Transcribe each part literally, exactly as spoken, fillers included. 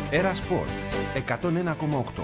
Έρα Σπορ εκατόν ένα κόμμα οκτώ.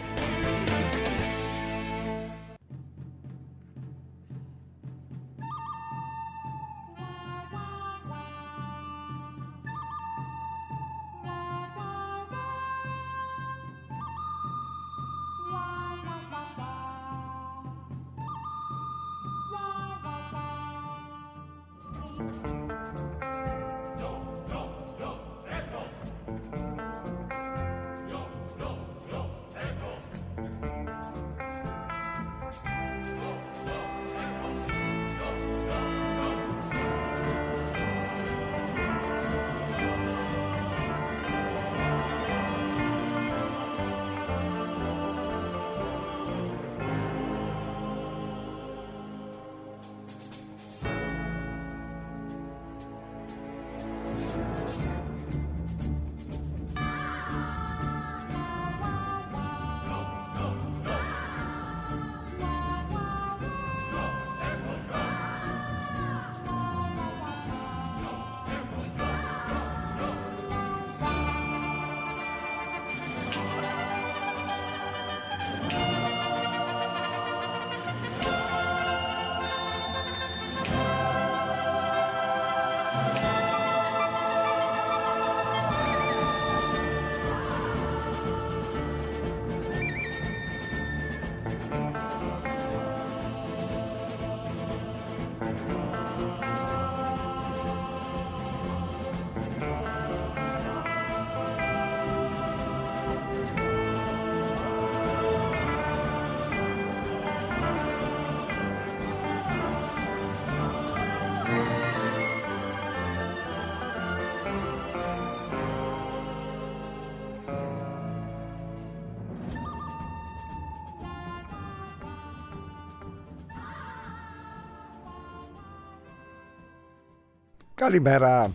Καλημέρα.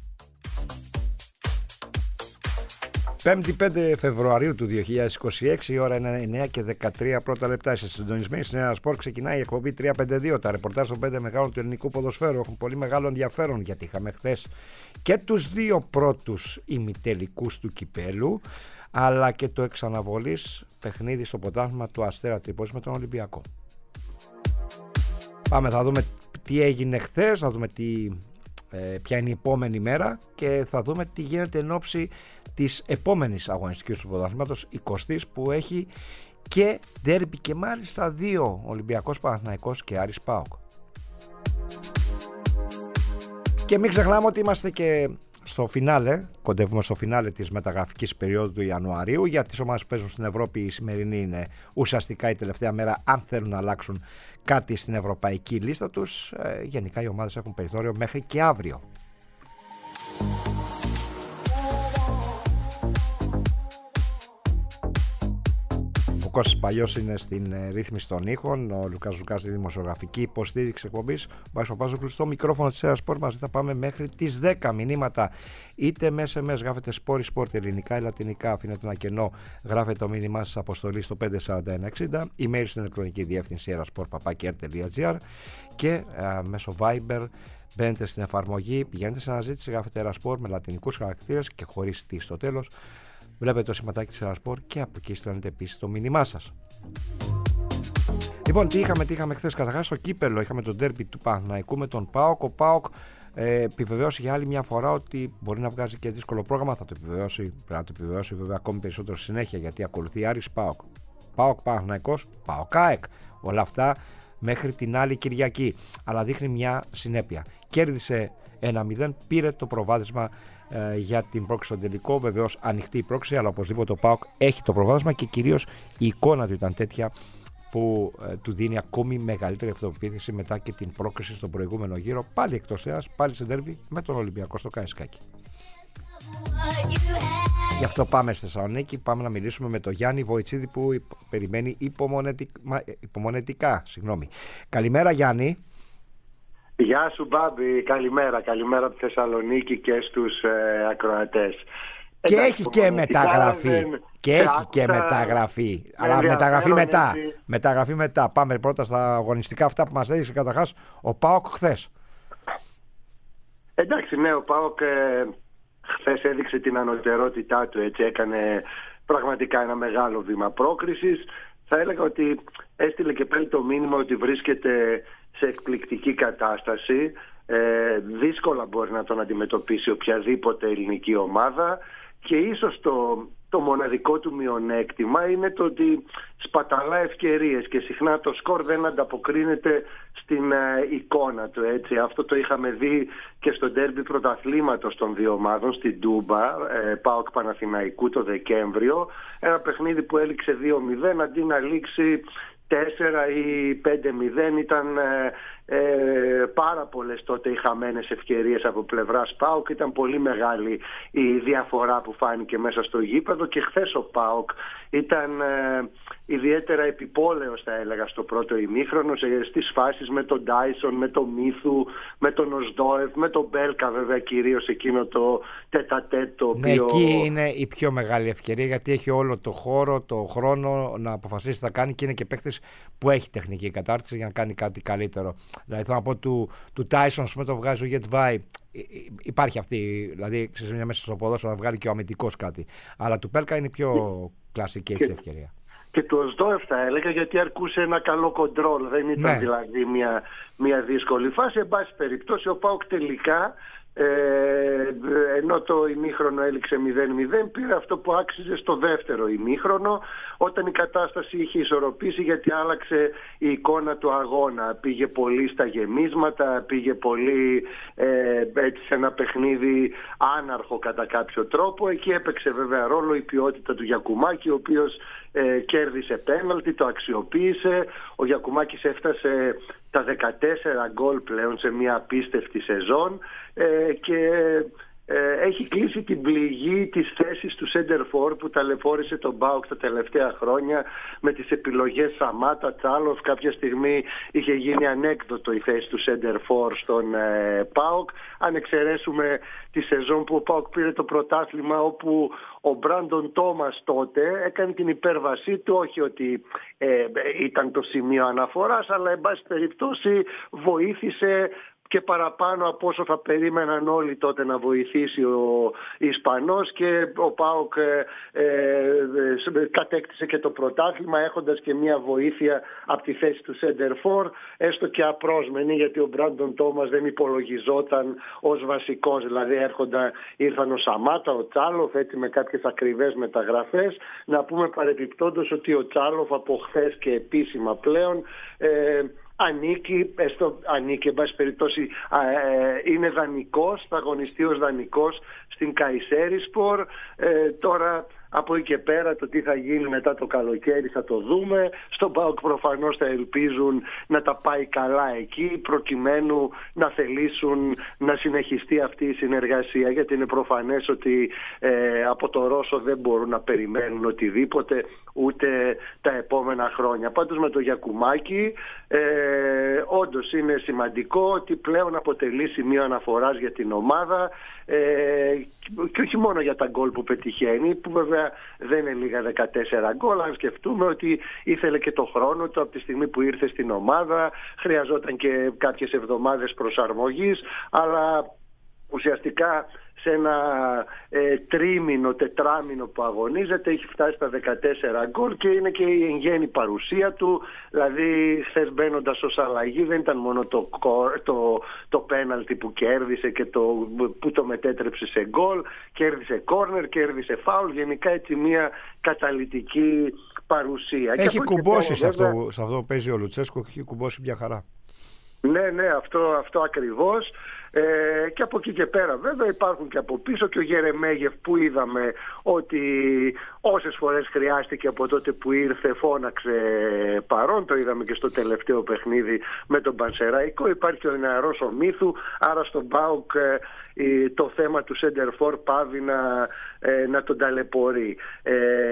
Πέμπτη πέντε Φεβρουαρίου του δύο χιλιάδες είκοσι έξι, η ώρα είναι εννιά και δεκατρία πρώτα λεπτά. Είστε συντονισμένοι στην Έρα Σπορ. Ξεκινάει η εκπομπή τριακόσια πενήντα δύο. Τα ρεπορτάζ των πέντε μεγάλων του ελληνικού ποδοσφαίρου έχουν πολύ μεγάλο ενδιαφέρον, γιατί είχαμε χθες και τους δύο πρώτους ημιτελικούς του κυπέλου, αλλά και το εξαναβολής παιχνίδι στο πρωτάθλημα του Αστέρα Τρίπολης με τον Ολυμπιακό. Πάμε, θα δούμε τι έγινε χθες, θα δούμε τι. Ποια είναι η επόμενη μέρα και θα δούμε τι γίνεται εν ώψη της επόμενης αγωνιστικής του πρωταθλήματος, εικοστής, που έχει και ντέρμπι και μάλιστα δύο, Ολυμπιακός Παναθηναϊκός και Άρης ΠΑΟΚ. Και μην ξεχνάμε ότι είμαστε και στο φινάλε, κοντεύουμε στο φινάλε της μεταγραφικής περίοδου του Ιανουαρίου. Για τις ομάδες που παίζουν στην Ευρώπη, η σημερινή είναι ουσιαστικά η τελευταία μέρα, αν θέλουν να αλλάξουν κάτι στην ευρωπαϊκή λίστα τους. Ε, γενικά οι ομάδες έχουν περιθώριο μέχρι και αύριο. Ο Κώστας Παλιός είναι στην ε, ρύθμιση των ήχων, ο Λουκάς Λουκάς στη δημοσιογραφική υποστήριξη εκπομπής, ο Μπάης Παπάζογλους στο μικρόφωνο της Έρα Σπορ. Μαζί θα πάμε μέχρι τις δέκα. Μηνύματα είτε με ες εμ ες, γράφετε Σπόρι Σπορ ελληνικά ή λατινικά, αφήνετε ένα κενό, γράφετε το μήνυμά σας αποστολή στο πέντε τέσσερα ένα εξήντα, email στην ηλεκτρονική διεύθυνση erasport παπάκι αρ τελεία τζι άρ και α, μέσω Viber μπαίνετε στην εφαρμογή, πηγαίνετε σε αναζήτηση, γράφετε Έρα Σπορ με λατινικούς χαρακτήρες και χωρίς τι στο τέλος. Βλέπετε το σηματάκι της Έρα Σπορ και από εκεί στέλνετε επίσης το μήνυμά σας. Λοιπόν, τι είχαμε, τι είχαμε χθες? Καταρχάς στο κύπελο είχαμε τον ντέρμπι του Παναθηναϊκού με τον ΠΑΟΚ. Ο ΠΑΟΚ ε, επιβεβαίωσε για άλλη μια φορά ότι μπορεί να βγάζει και δύσκολο πρόγραμμα. Θα το επιβεβαιώσει, πρέπει να το επιβεβαιώσει βέβαια ακόμη περισσότερο συνέχεια, γιατί ακολουθεί Άρης ΠΑΟΚ, ΠΑΟΚ Παναθηναϊκός, ΠΑΟΚ ΑΕΚ. Όλα αυτά μέχρι την άλλη Κυριακή. Αλλά δείχνει μια συνέπεια. Κέρδισε ένα μηδέν, πήρε το προβάδισμα ε, για την πρόκριση στον τελικό. Βεβαίως ανοιχτή η πρόκριση, αλλά οπωσδήποτε ο ΠΑΟΚ έχει το προβάδισμα και κυρίως η εικόνα του ήταν τέτοια που ε, του δίνει ακόμη μεγαλύτερη αυτοπεποίθηση μετά και την πρόκριση στον προηγούμενο γύρο. Πάλι εκτός έδρας, πάλι σε ντέρμπι με τον Ολυμπιακό στο Καραϊσκάκι. Γι' αυτό πάμε στη Θεσσαλονίκη, πάμε να μιλήσουμε με τον Γιάννη Βοητσίδη που περιμένει υπομονετικά. υπομονετικά συγγνώμη. Καλημέρα Γιάννη. Γεια σου Μπάμπη, καλημέρα, καλημέρα από τη Θεσσαλονίκη και στους ε, ακροατές. Και Εντάξει, έχει και μεταγραφή, δεν... και έχει άκουσα... και μεταγραφή, αλλά μεταγραφή μετά, γιατί... μεταγραφή μετά. Πάμε πρώτα στα αγωνιστικά αυτά που μας έδειξε καταρχάς ο ΠΑΟΚ χθες. Εντάξει, ναι, ο ΠΑΟΚ ε, χθες έδειξε την ανωτερότητά του, έτσι, έκανε πραγματικά ένα μεγάλο βήμα πρόκρισης. Θα έλεγα ότι έστειλε και πάλι το μήνυμα ότι βρίσκεται σε εκπληκτική κατάσταση. Ε, δύσκολα μπορεί να τον αντιμετωπίσει οποιαδήποτε ελληνική ομάδα και ίσως το, το μοναδικό του μειονέκτημα είναι το ότι σπαταλά ευκαιρίες και συχνά το σκορ δεν ανταποκρίνεται στην ε, εικόνα του, έτσι. Αυτό το είχαμε δει και στο ντέρμπι πρωταθλήματος των δύο ομάδων στην Τούμπα, ε, ΠΑΟΚ Παναθηναϊκού το Δεκέμβριο, ένα παιχνίδι που έληξε δύο μηδέν αντί να λήξει τέσσερα ή πέντε μηδέν. Ήταν ε, ε, πάρα πολλές τότε οι χαμένες ευκαιρίες από πλευράς ΠΑΟΚ. Ήταν πολύ μεγάλη η διαφορά που φάνηκε μέσα στο γήπεδο και χθες ο ΠΑΟΚ ήταν ε, ιδιαίτερα επιπόλαιος, θα έλεγα, στο πρώτο ημίχρονο, στις φάσεις με τον Ντάισον, με τον Μίθου, με τον Οσδόεφ, με τον Μπέλκα βέβαια κυρίως εκείνο το τέτα-τέτ το οποίο... Ναι, εκεί είναι η πιο μεγάλη ευκαιρία γιατί έχει όλο το χώρο, το χρόνο να αποφασίσει τι θα κάνει και είναι και παίκτης που έχει τεχνική κατάρτιση για να κάνει κάτι καλύτερο. Δηλαδή θέλω να πω του, του Τάισον με το βγάζει ο Γετβάη. Υπάρχει αυτή, δηλαδή ξέρεις, μια μέσα στο ποδόσφαιρο να βγάλει και ο αμυντικός κάτι. Αλλά του Μπέλκα είναι η πιο κλασική και, ευκαιρία. Και του Οσδόεφ θα έλεγα γιατί αρκούσε ένα καλό κοντρόλ. Δεν ήταν ναι. δηλαδή μια, μια δύσκολη φάση. Εν πάση περιπτώσει ο ΠΑΟΚ τελικά, Ε, ενώ το ημίχρονο έληξε μηδέν μηδέν, πήρε αυτό που άξιζε στο δεύτερο ημίχρονο, όταν η κατάσταση είχε ισορροπήσει, γιατί άλλαξε η εικόνα του αγώνα. Πήγε πολύ στα γεμίσματα, πήγε πολύ ε, έτσι σε ένα παιχνίδι άναρχο κατά κάποιο τρόπο. Εκεί έπαιξε βέβαια ρόλο η ποιότητα του Γιακουμάκη, ο οποίος ε, κέρδισε πέναλτι, το αξιοποίησε. Ο Γιακουμάκης έφτασε τα δεκατέσσερα γκολ πλέον σε μια απίστευτη σεζόν ε, και ε, έχει κλείσει την πληγή της θέσης του Center For που ταλαιπώρησε τον ΠΑΟΚ τα τελευταία χρόνια με τις επιλογές Σαμάτα, Τσάλοφ. Κάποια στιγμή είχε γίνει ανέκδοτο η θέση του Center For στον ε, ΠΑΟΚ. Αν εξαιρέσουμε τη σεζόν που ο ΠΑΟΚ πήρε το πρωτάθλημα, όπου ο Μπράντον Τόμας τότε έκανε την υπέρβασή του, όχι ότι ε, ήταν το σημείο αναφοράς, αλλά εν πάση περιπτώσει βοήθησε και παραπάνω από όσο θα περίμεναν όλοι τότε να βοηθήσει ο Ισπανός, και ο ΠΑΟΚ ε, ε, κατέκτησε και το πρωτάθλημα έχοντας και μια βοήθεια από τη θέση του Center For, έστω και απρόσμενη, γιατί ο Μπράντον Τόμας δεν υπολογιζόταν ως βασικός, δηλαδή έρχονταν, ήρθαν ο Σαμάτα, ο Τσάλοφ, έτσι με κάποιες ακριβές μεταγραφές. Να πούμε παρεπιπτόντως ότι ο Τσάλοφ από χθες και επίσημα πλέον ε, ανήκει, έστω, ανήκει, εν πάση περιπτώσει, ε, είναι δανεικός, θα αγωνιστεί ως δανεικός στην Καϊσέρισπορ. Ε, τώρα από εκεί και πέρα το τι θα γίνει μετά το καλοκαίρι θα το δούμε. Στον ΠΑΟΚ προφανώς θα ελπίζουν να τα πάει καλά εκεί, προκειμένου να θελήσουν να συνεχιστεί αυτή η συνεργασία, γιατί είναι προφανές ότι ε, από το Ρώσο δεν μπορούν να περιμένουν οτιδήποτε ούτε τα επόμενα χρόνια. Πάντως με το Γιακουμάκη ε, όντως είναι σημαντικό ότι πλέον αποτελεί σημείο αναφοράς για την ομάδα, ε, και όχι μόνο για τα γκολ που πετυχαίνει, που βέβαια δεν είναι λίγα, δεκατέσσερα γκολ, αν σκεφτούμε ότι ήθελε και το χρόνο του από τη στιγμή που ήρθε στην ομάδα, χρειαζόταν και κάποιες εβδομάδες προσαρμογής, αλλά ουσιαστικά σε ένα ε, τρίμηνο, τετράμηνο που αγωνίζεται έχει φτάσει στα δεκατέσσερα γκολ και είναι και η εν γέννη παρουσία του. Δηλαδή χθες μπαίνοντας ως αλλαγή δεν ήταν μόνο το, το, το πέναλτι που κέρδισε και το, που το μετέτρεψε σε γκολ, κέρδισε κόρνερ, κέρδισε φάουλ, γενικά έτσι μια καταλυτική παρουσία. Έχει κουμπώσει σε, βέβαια, αυτό, σε αυτό που παίζει ο Λουτσέσκο, έχει κουμπώσει μια χαρά. Ναι, ναι, αυτό, αυτό ακριβώς. Ε, και από εκεί και πέρα βέβαια υπάρχουν και από πίσω και ο Γερεμέγεφ που είδαμε ότι όσες φορές χρειάστηκε από τότε που ήρθε φώναξε παρόν, το είδαμε και στο τελευταίο παιχνίδι με τον Πανσεραϊκό. Υπάρχει ο νεαρός ο Μίθου, άρα στον ΠΑΟΚ ε, το θέμα του Center For πάβει να, ε, να τον ταλαιπωρεί. Ε,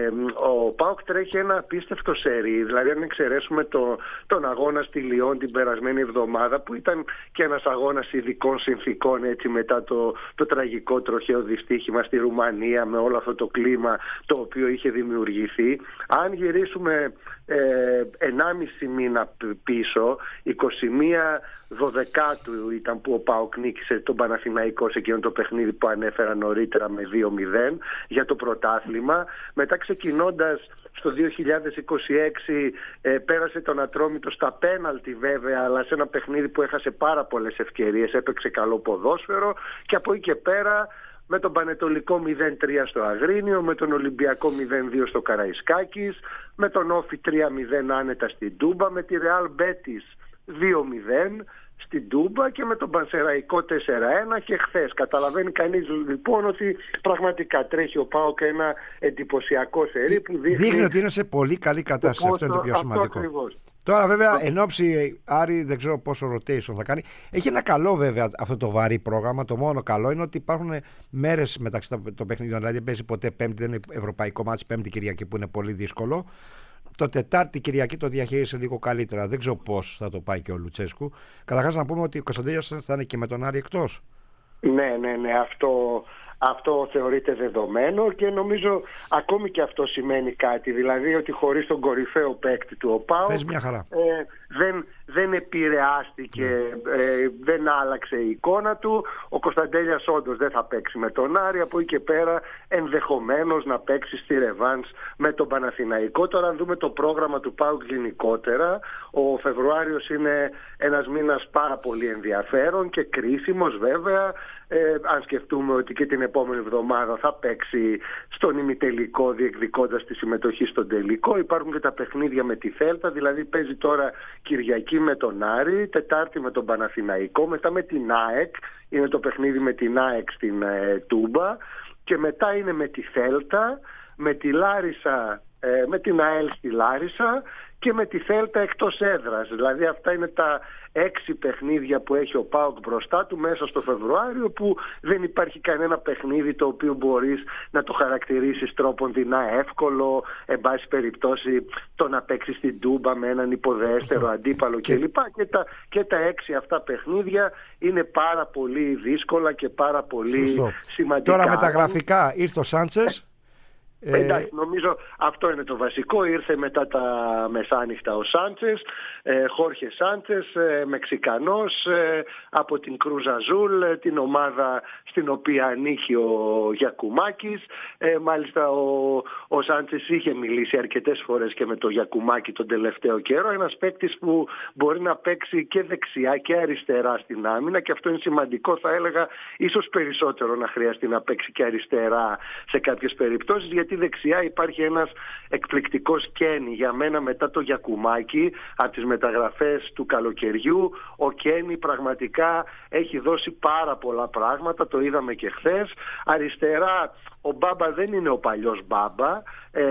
ο ΠΑΟΚ τρέχει ένα απίστευτο σερί. Δηλαδή, αν εξαιρέσουμε το, τον αγώνα στη Λιόν την περασμένη εβδομάδα, που ήταν και ένας αγώνας ειδικών συνθήκων, έτσι, μετά το, το τραγικό τροχαίο δυστύχημα στη Ρουμανία, με όλο αυτό το κλίμα το οποίο είχε δημιουργηθεί. Αν γυρίσουμε ε, ενάμιση μήνα πίσω, είκοσι μία Δωδεκάτου ήταν που ο ΠΑΟΚ νίκησε τον Παναθηναϊκό σε εκείνο το παιχνίδι που ανέφερα νωρίτερα με δύο μηδέν για το πρωτάθλημα. Μετά, ξεκινώντας στο δύο χιλιάδες είκοσι έξι, ε, πέρασε τον Ατρόμητο στα πέναλτι βέβαια, αλλά σε ένα παιχνίδι που έχασε πάρα πολλές ευκαιρίες, έπαιξε καλό ποδόσφαιρο, και από εκεί και πέρα με τον Πανετολικό μηδέν τρία στο Αγρίνιο, με τον Ολυμπιακό μηδέν δύο στο Καραϊσκάκης, με τον Όφι τρία μηδέν άνετα στην Τούμπα, με τη Ρεάλ Μπέτις δύο μηδέν στην Τούμπα και με τον Πανσεραϊκό τέσσερα ένα και χθες. Καταλαβαίνει κανείς λοιπόν ότι πραγματικά τρέχει ο ΠΑΟΚ ένα εντυπωσιακό σερί που δείχνει, δείχνει ότι είναι σε πολύ καλή κατάσταση. Αυτό είναι το πιο σημαντικό. Ακριβώς. Τώρα βέβαια εν ώψη, Άρη, δεν ξέρω πόσο rotation θα κάνει. Έχει ένα καλό βέβαια αυτό το βαρύ πρόγραμμα. Το μόνο καλό είναι ότι υπάρχουν μέρες μεταξύ των παιχνιδιών. Δηλαδή δεν παίζει ποτέ Πέμπτη, δεν είναι ευρωπαϊκό μάτς Πέμπτη Κυριακή που είναι πολύ δύσκολο. Το Τετάρτη Κυριακή το διαχείρισε λίγο καλύτερα. Δεν ξέρω πώς θα το πάει και ο Λουτσέσκου. Καταρχάς να πούμε ότι ο Κωνσταντέλιας θα είναι και με τον Άρη εκτός. Ναι, ναι, ναι. Αυτό, αυτό θεωρείται δεδομένο και νομίζω ακόμη και αυτό σημαίνει κάτι. Δηλαδή ότι χωρίς τον κορυφαίο παίκτη του ο ΠΑΟΚ μια χαρά. Ε, δεν, δεν επηρεάστηκε, ε, δεν άλλαξε η εικόνα του. Ο Κωνσταντέλιας όντως δεν θα παίξει με τον Άρη. Από εκεί και πέρα ενδεχομένως να παίξει στη ρεβάνς με τον Παναθηναϊκό. Τώρα αν δούμε το πρόγραμμα του ΠΑΟΚ γενικότερα, ο Φεβρουάριος είναι ένας μήνας πάρα πολύ ενδιαφέρον και κρίσιμος βέβαια. Ε, αν σκεφτούμε ότι και την επόμενη εβδομάδα θα παίξει στον ημιτελικό διεκδικώντας τη συμμετοχή στον τελικό. Υπάρχουν και τα παιχνίδια με τη Θέλτα, δηλαδή παίζει τώρα Κυριακή με τον Άρη, Τετάρτη με τον Παναθηναϊκό, μετά με την ΑΕΚ, είναι το παιχνίδι με την ΑΕΚ στην ε, Τούμπα, και μετά είναι με τη Θέλτα, με τη Λάρισα, ε, με την ΑΕΛ στη Λάρισα και με τη Θέλτα εκτός έδρας. Δηλαδή αυτά είναι τα έξι παιχνίδια που έχει ο ΠΑΟΚ μπροστά του μέσα στο Φεβρουάριο, που δεν υπάρχει κανένα παιχνίδι το οποίο μπορείς να το χαρακτηρίσεις τρόπον δεινά εύκολο, εν πάση περιπτώσει το να παίξεις στην Τούμπα με έναν υποδέστερο αντίπαλο και... κλπ. Και τα, και τα έξι αυτά παιχνίδια είναι πάρα πολύ δύσκολα και πάρα πολύ Σωστό. σημαντικά. Τώρα με τα γραφικά ήρθε ο Σάντσες. Ε, εντάξει, νομίζω αυτό είναι το βασικό. Ήρθε μετά τα μεσάνυχτα ο Σάντσες, ε, Χόρχε Σάντσες, ε, Μεξικανός, ε, από την Κρούζ Αζούλ, ε, την ομάδα στην οποία ανήκει ο Γιακουμάκης. Ε, μάλιστα ο, ο Σάντσες είχε μιλήσει αρκετές φορές και με το Γιακουμάκη τον τελευταίο καιρό. Ένας παίκτης που μπορεί να παίξει και δεξιά και αριστερά στην άμυνα, και αυτό είναι σημαντικό. Θα έλεγα ίσως περισσότερο να χρειαστεί να παίξει και αριστερά σε κάποιες περιπτώσεις, γιατί δεξιά υπάρχει ένας εκπληκτικός Κένι. Για μένα μετά το Γιακουμάκη, από τις μεταγραφές του καλοκαιριού, ο Κένι πραγματικά έχει δώσει πάρα πολλά πράγματα, το είδαμε και χθες. Αριστερά ο Μπάμπα δεν είναι ο παλιός Μπάμπα,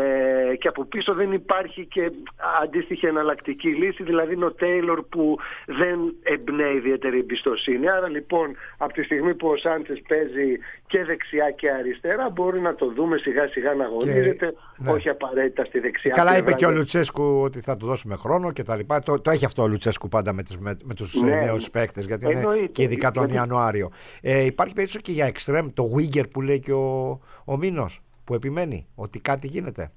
ε, και από πίσω δεν υπάρχει και αντίστοιχη εναλλακτική λύση, δηλαδή είναι ο Τέιλορ που δεν εμπνέει ιδιαίτερη εμπιστοσύνη. Άρα λοιπόν από τη στιγμή που ο Σάντσες παίζει και δεξιά και αριστερά, μπορεί να το δούμε σιγά σιγά να αγωνίζεται, και, ναι. όχι απαραίτητα στη δεξιά. Καλά είπε και ο Λουτσέσκου ότι θα του δώσουμε χρόνο και τα λοιπά. Το, το έχει αυτό ο Λουτσέσκου πάντα με, με, με τους ναι, νέους παίκτες, γιατί εννοείται, είναι και ειδικά τον γιατί... Ιανουάριο. Ε, υπάρχει περίπτωση και για εξτρέμ, το Winger που λέει και ο, ο Μίνος, που επιμένει ότι κάτι γίνεται.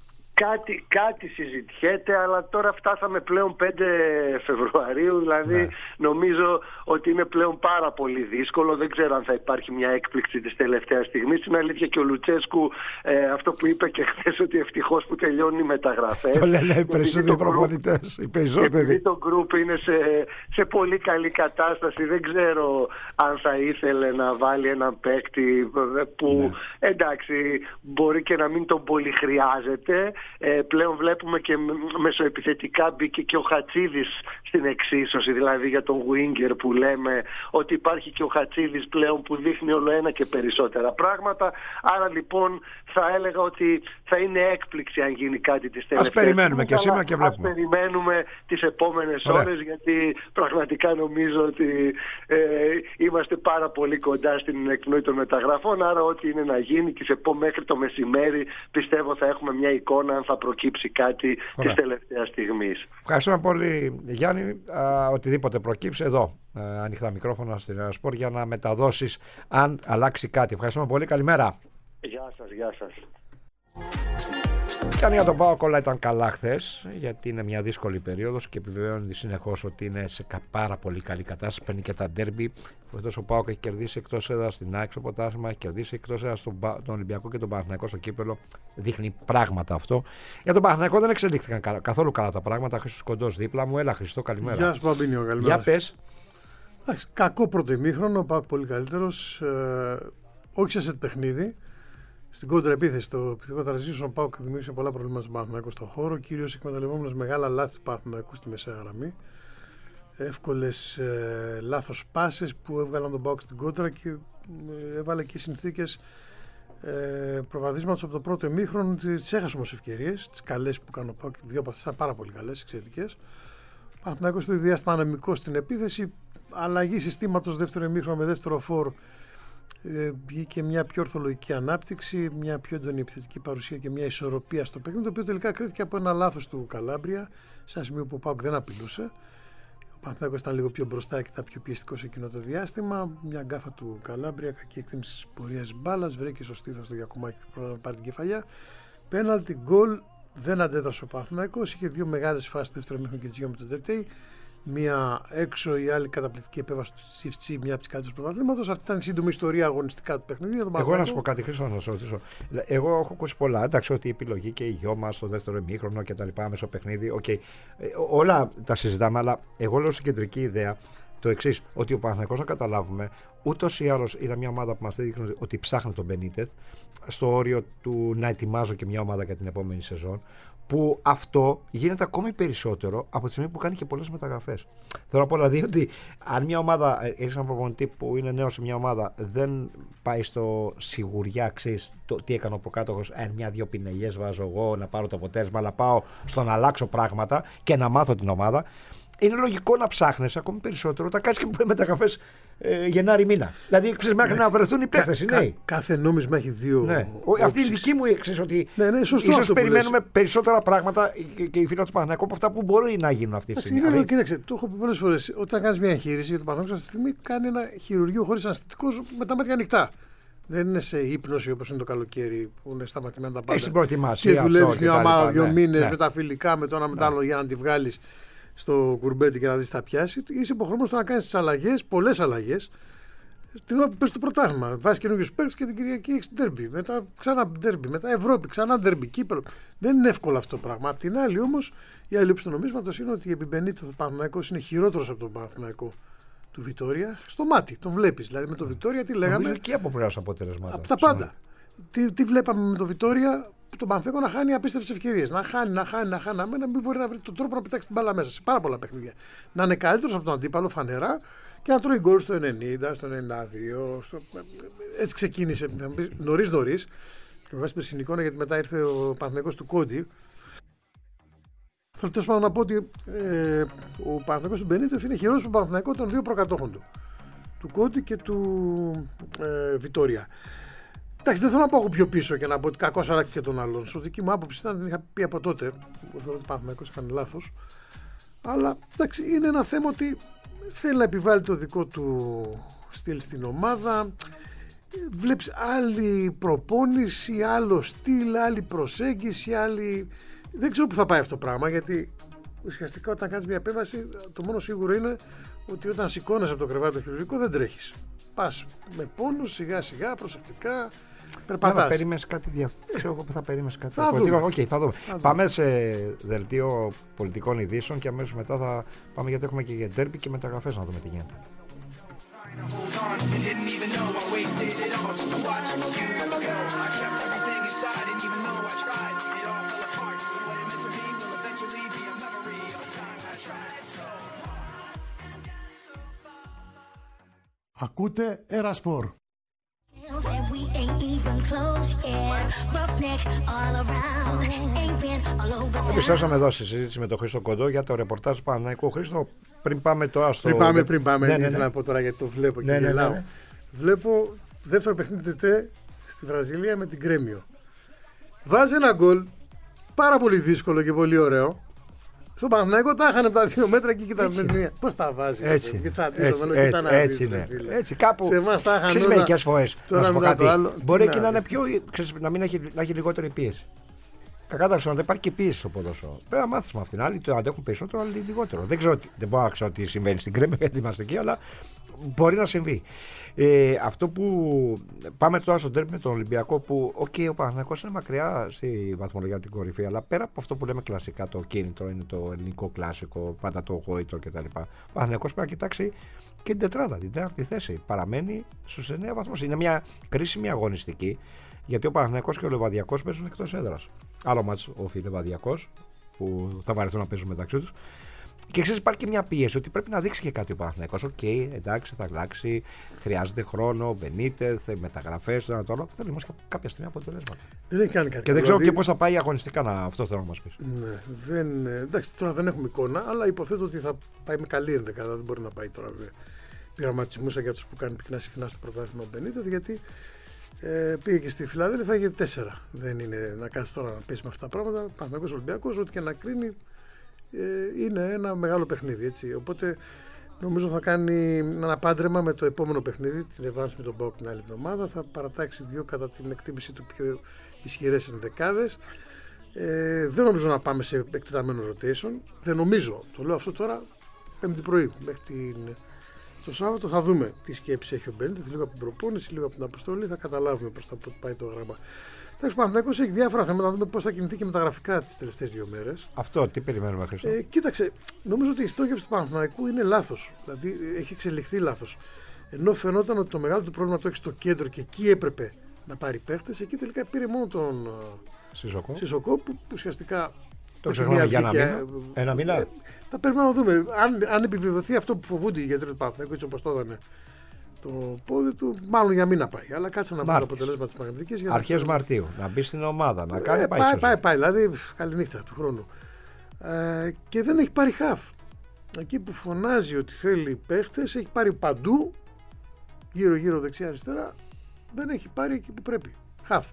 Κάτι, κάτι συζητιέται, αλλά τώρα φτάσαμε πλέον πέντε Φεβρουαρίου, δηλαδή ναι. νομίζω ότι είναι πλέον πάρα πολύ δύσκολο. Δεν ξέρω αν θα υπάρχει μια έκπληξη της τελευταίας στιγμής. Είναι αλήθεια και ο Λουτσέσκου ε, αυτό που είπε και χθες, ότι ευτυχώς που τελειώνουν οι μεταγραφές. Το λένε οι περισσότεροι προπονητές. Επειδή το γκρουπ είναι σε, σε πολύ καλή κατάσταση, δεν ξέρω αν θα ήθελε να βάλει έναν παίκτη που ναι. εντάξει μπορεί και να μην τον πολύ χρειάζεται. ε, πλέον βλέπουμε και μεσοεπιθετικά μπήκε και ο Χατσίδης στην εξίσωση, δηλαδή για τον Winger που λέμε ότι υπάρχει και ο Χατσίδης πλέον που δείχνει όλο ένα και περισσότερα πράγματα. Άρα λοιπόν θα έλεγα ότι θα είναι έκπληξη αν γίνει κάτι τις τελευταίες. Ας περιμένουμε και σήμερα και βλέπουμε. Ας περιμένουμε τις επόμενες ώρες, γιατί πραγματικά νομίζω ότι ε, είμαστε πάρα πολύ κοντά στην εκπνοή των μεταγραφών, άρα ό,τι είναι να γίνει και σε πω μέχρι το μεσημέρι πιστεύω θα έχουμε μια εικόνα αν θα προκύψει κάτι της τελευταίας στιγμής. Ευχαριστούμε πολύ Γιάννη, α, οτιδήποτε προκύψει εδώ α, ανοιχτά μικρόφωνα στην Σπορ για να μεταδώσεις αν αλλάξει κάτι. Ευχαριστούμε πολύ, καλημέρα. Γεια σας, γεια σας. Και αν για τον ΠΑΟΚ όλα ήταν καλά χθες, γιατί είναι μια δύσκολη περίοδος και επιβεβαιώνει συνεχώς ότι είναι σε πάρα πολύ καλή κατάσταση. Παίρνει και τα ντέρμπι. Φέτος ο ΠΑΟΚ έχει κερδίσει εκτός έδρας στην ΑΕΚ στο πρωτάθλημα, έχει κερδίσει εκτός έδρας στον τον Ολυμπιακό και τον Παναθηναϊκό στο κύπελο. Δείχνει πράγματα αυτό. Για τον Παναθηναϊκό δεν εξελίχθηκαν καθόλου καλά τα πράγματα. Χρήστος Κοντός δίπλα μου. Έλα, Χριστό, καλημέρα. Γεια σου, Παμπίνιο, καλημέρα. Για πες. Εντάξει, κακό πρώτο ημίχρονο, ο ΠΑΟΚ πολύ καλύτερος. Ε, όχι σε σετ παιχνίδι. Στην κόντρα επίθεση, το επιθετικό transition, ο ΠΑΟΚ δημιούργησε πολλά προβλήματα στον Παναθηναϊκό στον χώρο, κυρίως εκμεταλλευόμενος μεγάλα λάθη του Παναθηναϊκού στη μεσαία γραμμή. Εύκολες ε, λάθος πάσες που έβγαλαν τον ΠΑΟΚ στην κόντρα και ε, έβαλε και συνθήκες ε, προβαδίσματος από το πρώτο ημίχρονο. Τις έχασε όμως ευκαιρίες, τις καλές που έκανε ο ΠΑΟΚ, δύο από αυτές ήταν πάρα πολύ καλές, εξαιρετικές. Ο Παναθηναϊκός στο διάστημα ανεμικό στην επίθεση, αλλαγή συστήματος δεύτερο ημίχρονο με δεύτερο φόρ. Ε, βγήκε μια πιο ορθολογική ανάπτυξη, μια πιο έντονη επιθετική παρουσία και μια ισορροπία στο παιχνίδι, το οποίο τελικά κρίθηκε από ένα λάθος του Καλάμπρια, σε ένα σημείο που ο ΠΑΟΚ δεν απειλούσε. Ο Παναθηναϊκός ήταν λίγο πιο μπροστά και ήταν πιο πιεστικό σε εκείνο το διάστημα. Μια γκάφα του Καλάμπρια, κακή εκτίμηση της πορείας μπάλας, βρήκε στο στήθος του Γιακουμάκη που πρόλαβε να πάρει την κεφαλιά. Πέναλτι, γκολ, δεν αντέδρασε ο Παναθηναϊκός. Είχε δύο μεγάλες φάσεις στο δεύτερο μήχρονο και τις δύο με τον Τερτέι. Μία έξω, η άλλη καταπληκτική επέμβαση του σι εφ σι, μια από τις καλύτερες πρωταθλήματος. Αυτή ήταν η σύντομη ιστορία αγωνιστικά του παιχνιδιού. Εγώ να σου πω κάτι, Χρήστο, να σου ρωτήσω. Εγώ έχω ακούσει πολλά. Εντάξει, ότι η επιλογή και η γιο μας στο δεύτερο ημίχρονο και τα λοιπά, μέσω παιχνίδι. Okay. Όλα τα συζητάμε, αλλά εγώ λέω στην κεντρική ιδέα το εξής, ότι ο Παναθηναϊκός, να καταλάβουμε, ούτως ή άλλως ήταν μια ομάδα που μας έδειχνε ότι ψάχνει τον Μπενίτεθ, στο όριο του να ετοιμάζω και μια ομάδα για την επόμενη σεζόν. Που αυτό γίνεται ακόμη περισσότερο από τη στιγμή που κάνει και πολλές μεταγραφές. Θέλω να πω δηλαδή ότι αν μια ομάδα, έχει έναν προπονητή που είναι νέος σε μια ομάδα, δεν πάει στο σιγουριά, ξέρεις το τι έκανε ο προκάτοχος, ε, μια-δυο πινελιές βάζω εγώ να πάρω το αποτέλεσμα, αλλά πάω στο να αλλάξω πράγματα και να μάθω την ομάδα. Είναι λογικό να ψάχνεις ακόμη περισσότερο όταν κάνεις και μεταγραφές ε, Γενάρη μήνα. Δηλαδή, ξέρεις, μέχρι να βρεθούν οι παίχτες οι νέοι. Κάθε νόμισμα έχει δύο. Ναι. Αυτή είναι η δική μου έξεση ότι ναι, ναι, σωστό, ίσως περιμένουμε περισσότερα πράγματα και, και οι φίλοι του Παναθηναϊκού από αυτά που μπορεί να γίνουν αυτή τη στιγμή. Είναι, δηλαδή... Κοίταξε, το έχω πει πολλές φορές. Όταν κάνεις μια εγχείρηση για τον Παναθηναϊκό, αυτή τη στιγμή κάνει ένα χειρουργείο χωρίς αναισθητικό με τα μάτια ανοιχτά. Δεν είναι σε ύπνωση όπως είναι το καλοκαίρι που είναι σταματημένα τα πάντα. Έχει προετοιμασία. Και δουλεύεις μια ομάδα δύο μήνες με τα φιλικά, με το ένα με το άλλο για να τη βγάλεις στο κουρμπέτι και να δεις τα πιάσει. Είσαι υποχρεωμένος να κάνεις τις αλλαγές, πολλές αλλαγές, την ώρα που πες το πρωτάθλημα. Βάζεις καινούργιους παίκτες και την Κυριακή έχεις ντέρμπι. Μετά ξανά ντέρμπι, μετά Ευρώπη, ξανά ντέρμπι, κύπελο. Δεν είναι εύκολο αυτό το πράγμα. Απ' την άλλη όμως, η άλλη όψη του νομίσματος είναι ότι η επιμπενήτητο του Παναθηναϊκός είναι χειρότερος από τον Παναθηναϊκό του Βιτόρια. Στο μάτι, τον βλέπεις. Δηλαδή με τον Βιτόρια τι λέγαμε. Νομίζω και από πλευράς αποτελεσμάτων. Από τα πάντα. Τι, τι βλέπαμε με τον Βιτόρια. Τον Παναθηναϊκό να χάνει απίστευτες ευκαιρίες. Να χάνει, να χάνει, να χάνει. Να μην μπορεί να βρει τον τρόπο να πετάξει την μπάλα μέσα σε πάρα πολλά παιχνίδια. Να είναι καλύτερος από τον αντίπαλο φανερά και να τρώει γκολ στο ενενήντα, στο ενενήντα δύο. Στο... Έτσι ξεκίνησε νωρίς νωρίς. Και με βάση περσινή εικόνα, γιατί μετά ήρθε ο Παναθηναϊκός του Κόντι. Θέλω τέλος πάντων να πω ότι ε, ο Παναθηναϊκός του Μπενίτεθ είναι χειρότερος από τον Παναθηναϊκό των δύο προκατόχων του. Του Κόντι και του ε, Βιτόρια. Εντάξει, δεν θέλω να πάω πιο πίσω και να πω ότι κακός αλλάξει και τον άλλον. Στη δική μου άποψη ήταν, την είχα πει από τότε, που θεωρώ ότι ο Παναθηναϊκός έκανε λάθος. Αλλά εντάξει, είναι ένα θέμα ότι θέλει να επιβάλλει το δικό του στυλ στην ομάδα. Βλέπεις άλλη προπόνηση, άλλο στυλ, άλλη προσέγγιση, άλλη... Δεν ξέρω που θα πάει αυτό το πράγμα, γιατί ουσιαστικά όταν κάνεις μια επέμβαση, το μόνο σίγουρο είναι ότι όταν σηκώνεσαι από το κρεβάτι το χειρουργικό δεν τρέχεις. Πας με πόνο, σιγά σιγά, προσεκτικά, περπατάς. Θα περίμενες κάτι διαφορετικό. Ξέρω εγώ που θα περίμενες κάτι θα διαφορετικό. δούμε. Okay, θα δούμε. Θα πάμε σε δελτίο πολιτικών ειδήσεων και αμέσως μετά θα πάμε, γιατί έχουμε και για ντέρμπι και μεταγραφές, να δούμε τι γίνεται. Ακούτε Ερασπορ. Επιστρέψαμε εδώ στη συζήτηση με τον Χρήστο Κοντό για το ρεπορτάζ του Παναθηναϊκού. Χρήστο, πριν πάμε τώρα στο. Πριν πάμε, πριν πάμε. Ναι, ήθελα ναι, ναι. να πω τώρα γιατί το βλέπω και Ναι, ναι, γελάω. ναι, ναι. Βλέπω δεύτερο παιχνίδι τετέ στη Βραζιλία με την Γκρέμιο. Βάζει ένα γκολ πάρα πολύ δύσκολο και πολύ ωραίο. Στον Παναθηναϊκό τα είχαν από τα δύο μέτρα και κοίτα με μία. Πώς τα βάζει, Έτσι, και έτσι, έτσι, έτσι είναι. Έτσι, κάπου. Σε εμάς τα είχαν Ξέρεις, όλα. μερικές φορές. Τώρα να σου πω μετά κάτι, το άλλο. μπορεί Τι εκεί να να είναι δεις. πιο. Ξέρεις, να μην έχει, να έχει λιγότερη πίεση. Κακά τα ξέρω, δεν υπάρχει και πίεση στο ποδόσφαιρο. Πρέπει να μάθεις με αυτήν. Άλλοι το αντέχουν περισσότερο, άλλοι λιγότερο. Δεν ξέρω, τι- δεν μπορώ να ξέρω τι συμβαίνει στην Κρέμη γιατί είμαστε εκεί, αλλά μπορεί να συμβεί. Ε, αυτό που. Πάμε τώρα στο ντέρμπι με τον Ολυμπιακό που, οκ, okay, ο Παναθηναϊκός είναι μακριά στη βαθμολογία την κορυφή, αλλά πέρα από αυτό που λέμε κλασικά, το κίνητρο είναι το ελληνικό κλασικό, πάντα το γόητρο κτλ. Ο Παναθηναϊκός πρέπει να κοιτάξει και την τετράδα, την τέταρτη θέση. Παραμένει στους εννέα βαθμούς. Είναι μια κρίσιμη αγωνιστική, γιατί ο Παναθηναϊκός και ο Λεβαδιακός παίζουν εκτός έδρας. Άλλο μάτς ο Λεβαδιακός που θα βαρεθούν να παίζουν μεταξύ τους. Και ξέρεις, υπάρχει και μια πίεση ότι πρέπει να δείξει και κάτι ο Παναθηναϊκός. Οκ, okay, εντάξει, θα αλλάξει, χρειάζεται χρόνο, Μπενίτεθ, μεταγραφές, το ένα το άλλο. Θέλει όμως κάποια στιγμή αποτελέσματα. Δεν έχει κάνει κάτι. Και δεν ξέρω Δηλαδή, και πώς θα πάει αγωνιστικά, να, αυτό θέλω να μας πεις. Ναι, δεν, εντάξει, τώρα δεν έχουμε εικόνα, αλλά υποθέτω ότι θα πάει με καλή ενδεκάδα. Δεν μπορεί να πάει τώρα με πειραματισμούς σαν για τους που κάνει πυκνά συχνά στο πρωτάθλημα ο Μπενίτεθ, γιατί ε, πήγε και στη Φιλαδέλφια για τέσσερα. Δεν είναι να κάτσει τώρα να πέσει με αυτά τα πράγματα. Παναθηναϊκός Ολυμπιακός, ό,τι και να κρίνει, ε, είναι ένα μεγάλο παιχνίδι. Έτσι. Οπότε νομίζω θα κάνει ένα πάντρεμα με το επόμενο παιχνίδι, την Ευάνση με τον ΠΑΟΚ την άλλη εβδομάδα. Θα παρατάξει δύο κατά την εκτίμηση του πιο ισχυρές ενδεκάδες. Ε, δεν νομίζω να πάμε σε εκτεταμένο rotation. Δεν νομίζω. Το λέω αυτό τώρα πέμπτη πρωί. Μέχρι την... το Σάββατο θα δούμε τι σκέψη έχει ο Μπένιτεθ, λίγο από την προπόνηση, λίγο από την αποστολή. Θα καταλάβουμε προς τα πού πάει το γράμμα. Εντάξει, ο Παναθηναϊκός έχει διάφορα θέματα. Να δούμε πώς θα κινηθεί και μεταγραφικά τις τελευταίες δύο μέρες. Αυτό, τι περιμένουμε, Χρήστο. Ε, κοίταξε, νομίζω ότι η στόχευση του Παναθηναϊκού είναι λάθος. Δηλαδή έχει εξελιχθεί λάθος. Ενώ φαινόταν ότι το μεγάλο του πρόβλημα το έχει στο κέντρο και εκεί έπρεπε να πάρει παίχτες, εκεί τελικά πήρε μόνο τον Σισοκό. Σισοκό που ουσιαστικά. Το ξεχνάμε για ένα μήνα. Ένα μήνα. Ε, θα περιμένουμε να δούμε. Αν, αν επιβεβαιωθεί αυτό που φοβούνται οι γιατροί του Παναθηναϊκού, έτσι όπως το έδανε το πόδι του, μάλλον για μήνα πάει. Αλλά κάτσε να βρει το αποτέλεσμα της μαγνητικής. Αρχές Μαρτίου. Να μπει στην ομάδα, να κάνει ε, πάει. Πάει, πάει, πάει. Δηλαδή, καληνύχτα του χρόνου. Ε, και δεν έχει πάρει χαφ. Εκεί που φωνάζει ότι θέλει παίχτες, έχει πάρει παντού, γύρω-γύρω δεξιά-αριστερά, δεν έχει πάρει εκεί που πρέπει. Χαφ.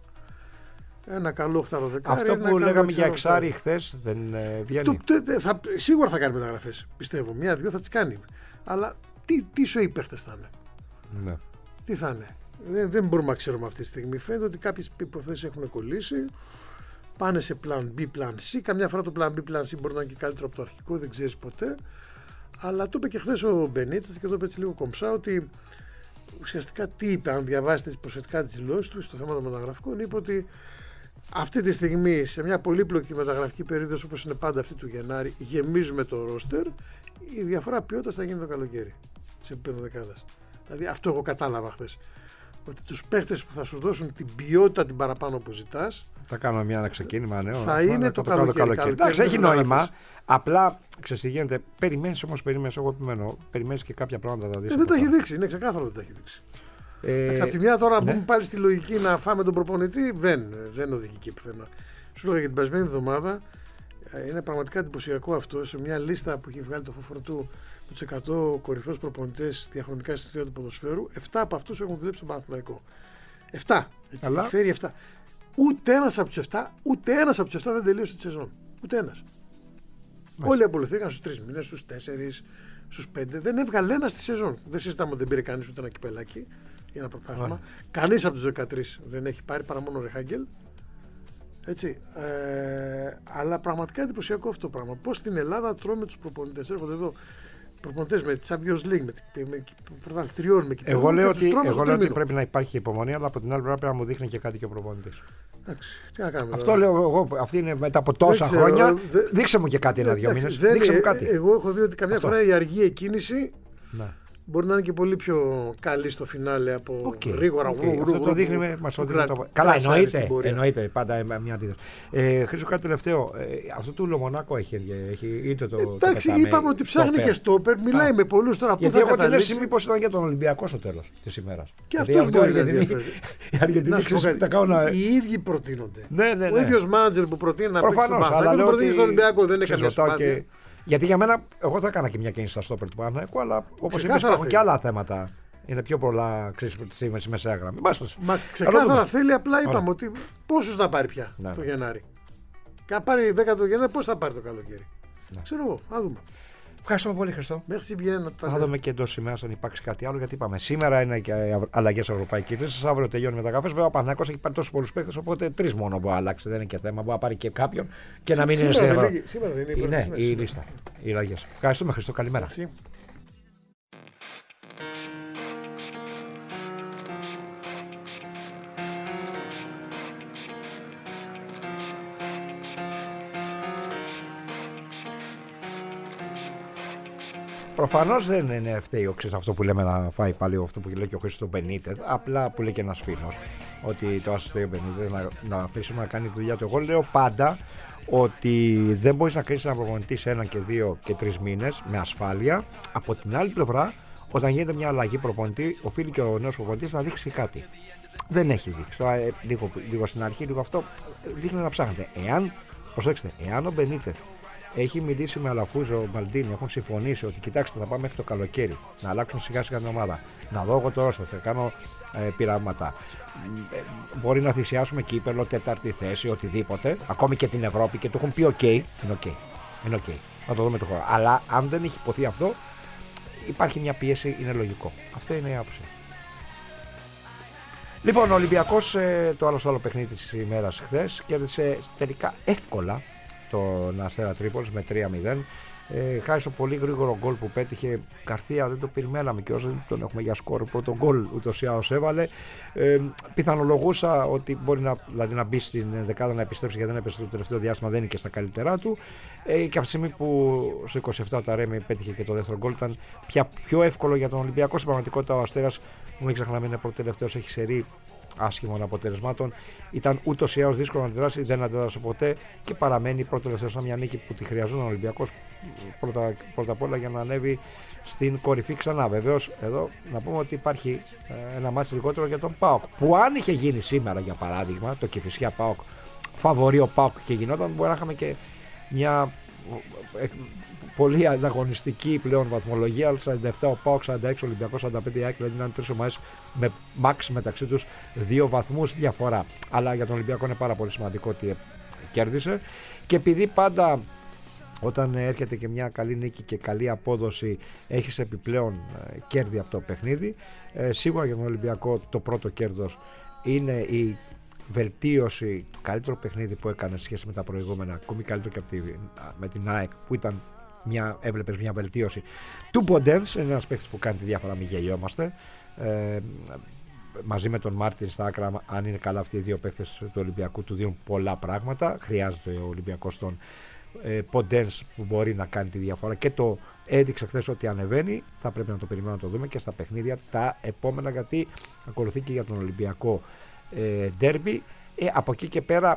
Ένα καλό οχταροδεκάρι. Αυτό που λέγαμε για εξάρι χθες δεν ε, βγαίνει. Το, το, θα, σίγουρα θα κάνει μεταγραφές, πιστεύω. Μια-δυο θα τις κάνει. Αλλά τι, τι σοή παίχτες θα είναι. Ναι. Τι θα είναι. Δεν, δεν μπορούμε να ξέρουμε αυτή τη στιγμή. Φαίνεται ότι κάποιες υποθέσεις έχουν κολλήσει. Πάνε σε plan B, plan C. Καμιά φορά το plan B, plan C μπορεί να είναι και καλύτερο από το αρχικό, δεν ξέρεις ποτέ. Αλλά το είπε και χθες ο Μπενίτεθ και το είπε έτσι λίγο κομψά ότι ουσιαστικά τι είπε, αν διαβάσετε προσεκτικά τις δηλώσεις του στο θέμα των μεταγραφικών, είπε ότι αυτή τη στιγμή σε μια πολύπλοκη μεταγραφική περίοδο όπως είναι πάντα αυτή του Γενάρη, γεμίζουμε το ρόστερ, η διαφορά ποιότητας θα γίνει το καλοκαίρι σε επίπεδο δεκάδας. Δηλαδή αυτό εγώ κατάλαβα χθες. Ότι τους παίχτες που θα σου δώσουν την ποιότητα την παραπάνω που ζητάς. Θα κάνουμε μια ξεκίνημα νέο. Θα είναι το, το καλοκαίρι. καλοκαίρι. Εντάξει, έχει νόημα. Απλά ξέρεις τι γίνεται. Περιμένεις όμως, περιμένεις. Εγώ επιμένω. Περιμένεις και κάποια πράγματα να δεις. Ε, δεν τα έχει δείξει. Είναι ξεκάθαρο ότι τα έχει δείξει. Ε, από τη μια τώρα ναι. που πάλι στη λογική να φάμε τον προπονητή, δεν, δεν οδηγεί εκεί πουθενά. Σου έλεγα για την περασμένη εβδομάδα. Είναι πραγματικά εντυπωσιακό αυτό. Σε μια λίστα που έχει βγάλει το Φοφορτού με τους εκατό κορυφαίους προπονητές διαχρονικά στην ιστορία του ποδοσφαίρου, επτά από αυτούς έχουν δουλέψει στον Παναθηναϊκό. επτά. Έτσι, Αλλά... φέρει επτά. Ούτε ένας από τους επτά, ούτε ένας από τους επτά δεν τελείωσε τη σεζόν. Ούτε ένας. Όλοι απολυθήκαν στους τρεις μήνες, στους τέσσερις, στους πέντε. Δεν έβγαλε ένας τη σεζόν. Δεν συζητάμε ότι δεν πήρε κανείς ούτε ένα κυπελάκι για ένα πρωτάθλημα. Κανείς από τους δεκατρείς δεν έχει πάρει παρά μόνο ο Ρεχάγκελ. Έτσι. Ε, αλλά πραγματικά εντυπωσιακό αυτό το πράγμα. Πώς στην Ελλάδα τρώμε τους προπονητές. Έρχονται εδώ προπονητές με Champions League, με, με πρωταθλητριών, με κυπέλλο. Εγώ λέω, ότι, εγώ λέω ότι πρέπει να υπάρχει υπομονή, αλλά από την άλλη πρέπει να μου δείχνει και κάτι και ο προπονητής. Εντάξει, τι να κάνουμε. Αυτό τώρα. λέω εγώ. Αυτή είναι μετά από τόσα ξέρω, χρόνια. Δε, δείξε μου και κάτι ένα-δύο μήνες. Δείξε μου κάτι. Εγώ έχω δει ότι καμιά αυτό. φορά η αργή εκκίνηση. Να. μπορεί να είναι και πολύ πιο καλή στο φινάλε από okay, γρήγορα. Okay. Γρου, Αυτό γρου, το δείχνει με μας ότι το... Καλά, εννοείται, εννοείται, πάντα μια αντίθεση. Ε, Χρήστο, κάτι τελευταίο. Ε, αυτό του Λομονάκο έχει, έχει είτε το. Εντάξει, το είπαμε ότι ψάχνει και στόπερ, μιλάει Α. με πολλούς τώρα που θα καταλήξει. Γιατί έχω την αίσθηση μήπως ήταν για τον Ολυμπιακό στο τέλος της ημέρας. Και αυτός μπορεί να ενδιαφέρει. Οι ίδιοι προτείνονται. Ναι, ο ίδιος μάνατζερ που προτείνει να παίξει στον Παναθηναϊκό προτείνει στον Ολυμπιακό, δεν έχει καμία σημασία. Γιατί για μένα, εγώ θα έκανα και μια κίνηση στα στόπερ του Παναθηναϊκού, αλλά όπως είπες, υπάρχουν και άλλα θέματα. Είναι πιο πολλά κρίσιμη στη μεσαία γραμμή. Μα ξεκάθαρα θέλει, απλά είπαμε ότι πόσους θα πάρει πια ναι. το Γενάρη. Και αν πάρει δέκα το Γενάρη, πώς θα πάρει το καλοκαίρι. Ναι. Ξέρω εγώ, να δούμε. Ευχαριστούμε πολύ, Χριστό. Merci bien. Θα δούμε και εντός ημέρας αν υπάρξει κάτι άλλο. Γιατί είπαμε, σήμερα είναι και αλλαγές ευρωπαϊκής λύσης. Αύριο τελειώνει με τα καφές. Βέβαια, ο Παναθηναϊκός έχει πάρει τόσους πολλούς παίκτες. Οπότε τρεις μόνο μπορεί να αλλάξει. Δεν είναι και θέμα. Μπορεί να πάρει και κάποιον και να μην είναι σε σήμερα. Σήμερα δεν είναι, ναι, η λίστα. Οι αλλαγές. Ευχαριστούμε, Χριστό. Καλημέρα. Merci. Προφανώς δεν είναι ευθέιο αυτό που λέμε να φάει πάλι αυτό που λέει και ο Χρήστος Μπενίτεθ, απλά που λέει και ένας φίλος ότι το αστείο Μπενίτεθ να, να αφήσουμε να κάνει τη δουλειά του. Εγώ λέω πάντα ότι δεν μπορείς να κρίνεις έναν προπονητή σε ένα και δύο και τρεις μήνες με ασφάλεια. Από την άλλη πλευρά, όταν γίνεται μια αλλαγή προπονητή, οφείλει και ο νέος προπονητής να δείξει κάτι. Δεν έχει δείξει. Τώρα, ε, λίγο, λίγο στην αρχή, λίγο αυτό δείχνει να ψάχνετε. Εάν, προσέξτε, εάν ο Μπενίτεθ έχει μιλήσει με Αλαφούζο, Μαλντίνη, έχουν συμφωνήσει ότι κοιτάξτε, θα πάμε μέχρι το καλοκαίρι να αλλάξουν σιγά σιγά την ομάδα. Να δω εγώ τώρα, θα κάνω ε, πειράματα. Ε, μπορεί να θυσιάσουμε κύπελο, τέταρτη θέση, οτιδήποτε. Ακόμη και την Ευρώπη και το έχουν πει: OK, είναι OK. Είναι OK. Θα το δούμε το χρόνο. Αλλά αν δεν έχει υποθεί αυτό, υπάρχει μια πίεση, είναι λογικό. Αυτό είναι η άποψη. Λοιπόν, ο Ολυμπιακός, ε, το άλλο στο άλλο παιχνίδι της ημέρας χθες, κέρδισε τελικά εύκολα τον Αστέρα Τρίπολης με τρία μηδέν. Ε, χάρη στο πολύ γρήγορο γκολ που πέτυχε Καρθία, δεν το περιμέναμε και όσο δεν τον έχουμε για σκορ. Πρώτο γκολ ούτως ή άλλως έβαλε. Ε, πιθανολογούσα ότι μπορεί να, δηλαδή να μπει στην δεκάδα να επιστρέψει, γιατί δεν έπεσε το τελευταίο διάστημα, δεν είναι και στα καλύτερά του. Ε, και από τη στιγμή που στο είκοσι επτά ο Ταρέμι πέτυχε και το δεύτερο γκολ, ήταν πια πιο εύκολο για τον Ολυμπιακό. Στην πραγματικότητα ο Αστέρας, μην ξεχνάμε, είναι πρώτο-τελευταίος, έχει σερί άσχημων αποτελεσμάτων. Ήταν ούτως ή άλλως δύσκολο να αντιδράσει, δεν αντιδράσει ποτέ και παραμένει πρώτο-τελευταίος. Σαν μια νίκη που τη χρειαζόταν ο Ολυμπιακός πρώτα, πρώτα απ' όλα για να ανέβει στην κορυφή ξανά. Βεβαίως, εδώ να πούμε ότι υπάρχει ε, ένα μάτσο λιγότερο για τον ΠΑΟΚ. Που αν είχε γίνει σήμερα, για παράδειγμα, το Κηφισιά ΠΑΟΚ, φαβορεί ο ΠΑΟΚ και γινόταν, μπορεί να είχαμε και μια ε, πολύ ανταγωνιστική πλέον βαθμολογία. σαράντα επτά ο ΠΑΟΚ, σαράντα έξι ο Ολυμπιακός, σαράντα πέντε η ΑΕΚ, δηλαδή ήταν τρεις ομάδες με μάξ μεταξύ τους δύο βαθμούς διαφορά. Αλλά για τον Ολυμπιακό είναι πάρα πολύ σημαντικό ότι κέρδισε. Και επειδή πάντα όταν έρχεται και μια καλή νίκη και καλή απόδοση έχεις επιπλέον κέρδη από το παιχνίδι, ε, σίγουρα για τον Ολυμπιακό το πρώτο κέρδος είναι η βελτίωση, το καλύτερο παιχνίδι που έκανε σε σχέση με τα προηγούμενα, ακόμη καλύτερο και από τη, με την ΑΕΚ που ήταν μια, έβλεπες μια βελτίωση του Ποντένς. Είναι ένας παίκτης που κάνει τη διάφορα, μην γελιόμαστε. Ε, μαζί με τον Μάρτιν στα άκρα, αν είναι καλά αυτοί οι δύο παίκτες του Ολυμπιακού, του δίνουν πολλά πράγματα. Χρειάζεται ο Ολυμπιακός τον ε, Ποντένς που μπορεί να κάνει τη διαφορά και το έδειξε χθες ότι ανεβαίνει. Θα πρέπει να το περιμένουμε να το δούμε και στα παιχνίδια τα επόμενα, γιατί ακολουθεί και για τον Ολυμπιακό ε, ντέρμπι. Ε, από εκεί και πέρα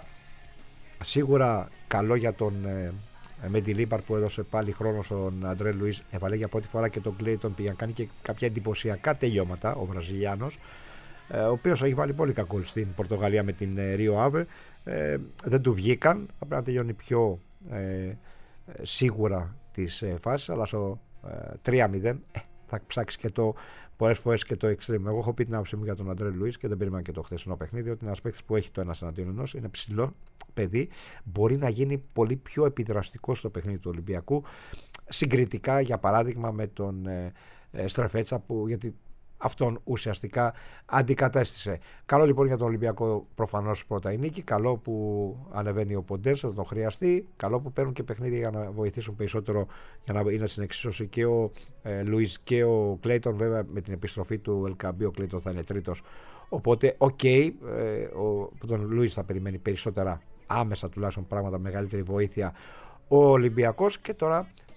σίγουρα καλό για τον ε, Μεντιλίμπαρ που έδωσε πάλι χρόνο στον Αντρέ Λουίς, έβαλε για πρώτη φορά και τον Κλέιτον, πήγαν κάνει και κάποια εντυπωσιακά τελειώματα ο Βραζιλιάνος, ε, ο οποίος έχει βάλει πολύ κακό στην Πορτογαλία με την ε, Ρίο Άβε. Ε, δεν του βγήκαν, θα πρέπει να τελειώνει πιο ε, σίγουρα τις ε, φάσεις, αλλά στο ε, τρία μηδέν ε, θα ψάξει και το πολλές φορές και το extreme. Εγώ έχω πει την άποψή μου για τον Αντρέ Λουίς και δεν περίμενα και το χθεσινό παιχνίδι, ότι είναι ένας παίκτης που έχει το ένας εναντίον ενός, είναι ψηλό παιδί, μπορεί να γίνει πολύ πιο επιδραστικό στο παιχνίδι του Ολυμπιακού, συγκριτικά για παράδειγμα με τον ε, ε, Στρεφέτσα, που γιατί αυτόν ουσιαστικά αντικατέστησε. Καλό λοιπόν για τον Ολυμπιακό προφανώς πρώτα η νίκη, καλό που ανεβαίνει ο Ποντένς, θα τον χρειαστεί, καλό που παίρνουν και παιχνίδια για να βοηθήσουν περισσότερο, για να είναι στην εξίσωση και ο ε, Λουίς και ο Κλέιτον. Βέβαια με την επιστροφή του Ελκαμπή ο Κλέιτον θα είναι τρίτος, οπότε οκ, okay, ε, ο, τον Λουίς θα περιμένει περισσότερα άμεσα τουλάχιστον πράγματα, μεγαλύτερη βοήθεια ο Ολυμπιακός. Και τώρα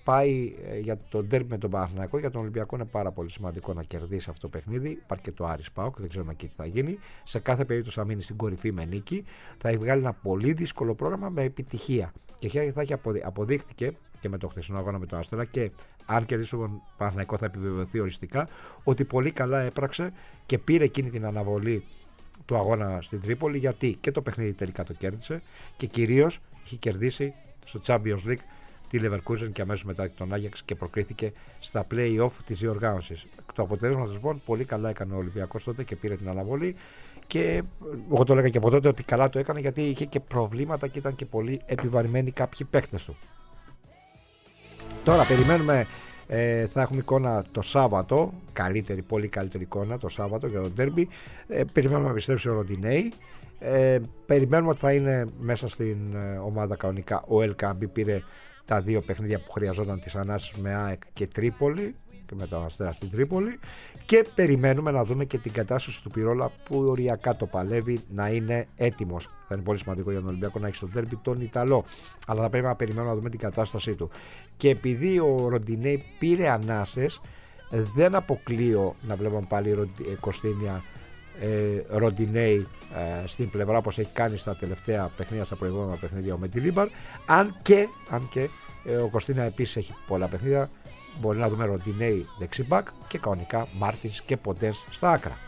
πάει ε, για το ντέρμπι με τον Παναθηναϊκό. Για τον Ολυμπιακό είναι πάρα πολύ σημαντικό να κερδίσει αυτό το παιχνίδι. Υπάρχει και το Άρης ΠΑΟΚ, δεν ξέρουμε εκεί τι θα γίνει. Σε κάθε περίπτωση θα μείνει στην κορυφή με νίκη. Θα έχει βγάλει ένα πολύ δύσκολο πρόγραμμα με επιτυχία. Και θα έχει αποδει... αποδείχθηκε και με το χθεσινό αγώνα με τον Αστέρα, και αν κερδίσει τον Παναθηναϊκό θα επιβεβαιωθεί οριστικά ότι πολύ καλά έπραξε και πήρε εκείνη την αναβολή του αγώνα στην Τρίπολη, γιατί και το παιχνίδι τελικά το κέρδισε και κυρίως είχε κερδίσει στο Champions League τη Leverkusen και αμέσως μετά τον Άγιαξ και προκρίθηκε στα play-off της διοργάνωσης. Το αποτέλεσμα λοιπόν πολύ καλά έκανε ο Ολυμπιακός τότε και πήρε την αναβολή, και εγώ το έλεγα και από τότε ότι καλά το έκανε, γιατί είχε και προβλήματα και ήταν και πολύ επιβαρημένοι κάποιοι παίκτες του. Τώρα περιμένουμε, ε, θα έχουμε εικόνα το Σάββατο, καλύτερη, πολύ καλύτερη εικόνα το Σάββατο για τον ντέρμπι. Ε, περιμένουμε να επιστρέψει ο Ροντινέη. Ε, περιμένουμε ότι θα είναι μέσα στην ε, ομάδα κανονικά. Ο Ελκάμπη πήρε τα δύο παιχνίδια που χρειαζόταν, τις ανάσες με ΑΕΚ και Τρίπολη, και με τον Αστέρα στην Τρίπολη, και περιμένουμε να δούμε και την κατάσταση του Πυρόλα που οριακά το παλεύει να είναι έτοιμος. Θα είναι πολύ σημαντικό για τον Ολυμπιακό να έχει στο ντέρμπι τον Ιταλό, αλλά θα πρέπει να περιμένουμε να δούμε την κατάστασή του. Και επειδή ο Ροντινέη πήρε ανάσες, δεν αποκλείω να βλέπουμε πάλι Κωστίνια ε, Ροντινέη ε, στην πλευρά, όπως έχει κάνει στα τελευταία παιχνίδια, στα προηγούμενα παιχνίδια με τη Λίμπαρ, αν και, αν και ε, ο Κωστίνια επίσης έχει πολλά παιχνίδια. Μπορεί να δούμε Ροντινέη δεξιμπακ και κανονικά Μάρτινς και Ποντές στα άκρα.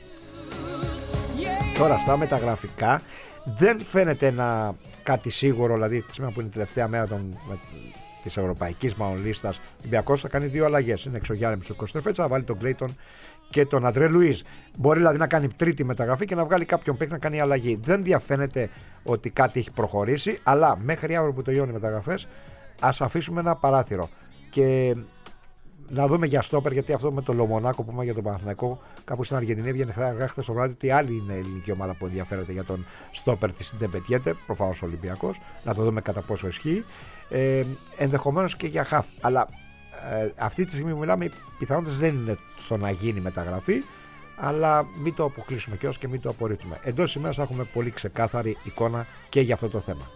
Τώρα στα μεταγραφικά δεν φαίνεται ένα κάτι σίγουρο, δηλαδή σήμερα που είναι η τελευταία μέρα των, με, της ευρωπαϊκής μάλλον λίστας, ο Ολυμπιακός θα κάνει δύο αλλαγές. Είναι εξωγιάρεμψος ο Κωστρεφέτσα, θα βάλει τον Κλέιτον και τον Αντρέ Λουίζ. Μπορεί δηλαδή να κάνει τρίτη μεταγραφή και να βγάλει κάποιον παίκτη να κάνει αλλαγή. Δεν διαφαίνεται ότι κάτι έχει προχωρήσει, αλλά μέχρι αύριο που τελειώνουν οι μεταγραφές ας αφήσουμε ένα παράθυρο. Και να δούμε για στόπερ, γιατί αυτό με το Λομονάκο που είπαμε για τον Παναθηναϊκό, κάπου στην Αργεντινή έβγαινε χθες στο βράδυ ότι άλλη είναι η ελληνική ομάδα που ενδιαφέρεται για τον στόπερ της Ιντεμπετιέτε, προφανώς ο Ολυμπιακός, να το δούμε κατά πόσο ισχύει. Ε, ενδεχομένως και για χαφ, αλλά ε, αυτή τη στιγμή που μιλάμε οι πιθανότητες δεν είναι στο να γίνει μεταγραφή, αλλά μην το αποκλείσουμε κιόλας και μην το απορρίπτουμε. Εντός ημέρας θα έχουμε πολύ ξεκάθαρη εικόνα και για αυτό το θέμα.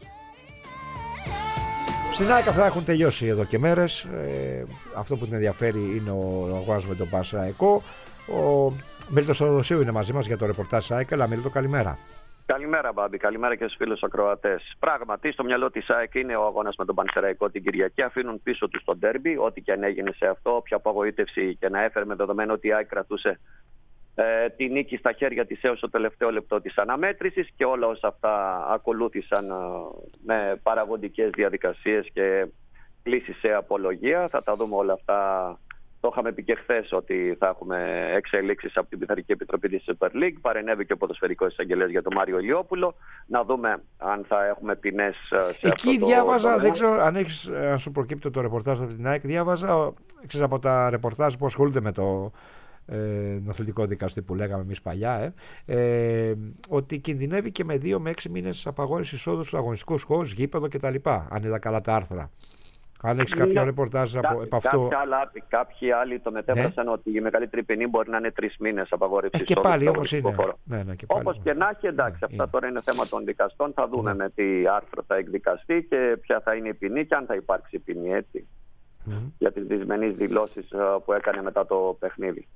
Στην ΑΕΚ αυτά έχουν τελειώσει εδώ και μέρες. Ε, αυτό που την ενδιαφέρει είναι ο αγώνας με τον Πανσεραϊκό. Ο Μίλτος Θοδοσίου είναι μαζί μας για το ρεπορτάζ της ΑΕΚ. Αλλά Μίλτο, καλημέρα. Καλημέρα, Μπάμπη. Καλημέρα και στους φίλους ακροατές. Πράγματι, στο μυαλό της ΑΕΚ είναι ο αγώνας με τον Πανσεραϊκό την Κυριακή. Αφήνουν πίσω τους τον ντέρμπι, ό,τι και αν έγινε σε αυτό, όποια απογοήτευση και να έφερε, με δεδομένο ότι η ΑΕΚ κρατούσε ε, τη νίκη στα χέρια της έως το τελευταίο λεπτό της αναμέτρησης, και όλα όσα αυτά ακολούθησαν ε, με παραγωγικές διαδικασίες και κλήσεις σε απολογία. Θα τα δούμε όλα αυτά. Το είχαμε πει και χθες ότι θα έχουμε εξελίξεις από την Πειθαρχική Επιτροπή της Super League. Παρενέβη και ο ποδοσφαιρικός εισαγγελέας για τον Μάριο Ηλιόπουλο. Να δούμε αν θα έχουμε ποινές σε Εκεί αυτό. Εκεί διάβαζα, το... δεν ξέρω αν, έχεις, αν σου προκύπτει το ρεπορτάζ από την ΑΕΚ, διάβαζα ξέρεις, από τα ρεπορτάζ που ασχολούνται με το ε, αθλητικό δικαστή που λέγαμε εμείς παλιά, ε, ε, ότι κινδυνεύει και με δύο με έξι μήνες απαγόρευση εισόδου στους αγωνιστικούς χώρους, γήπεδο κτλ. Αν είδα καλά τα άρθρα. Αν έχει κάποιο ρεπορτάζ από αυτό. Κάποιοι άλλοι το μετέφρασαν, ναι, ότι η μεγαλύτερη ποινή μπορεί να είναι τρεις μήνες απαγόρευση. Ε, και πάλι όμως είναι. Ναι, ναι, όπως και να έχει, εντάξει, ναι, αυτά είναι. Τώρα είναι θέμα των δικαστών. Θα δούμε, ναι, με τι άρθρο θα εκδικαστεί και ποια θα είναι η ποινή και αν θα υπάρξει ποινή, έτσι, mm-hmm. για τις δυσμενείς δηλώσεις που έκανε μετά το παιχνίδι.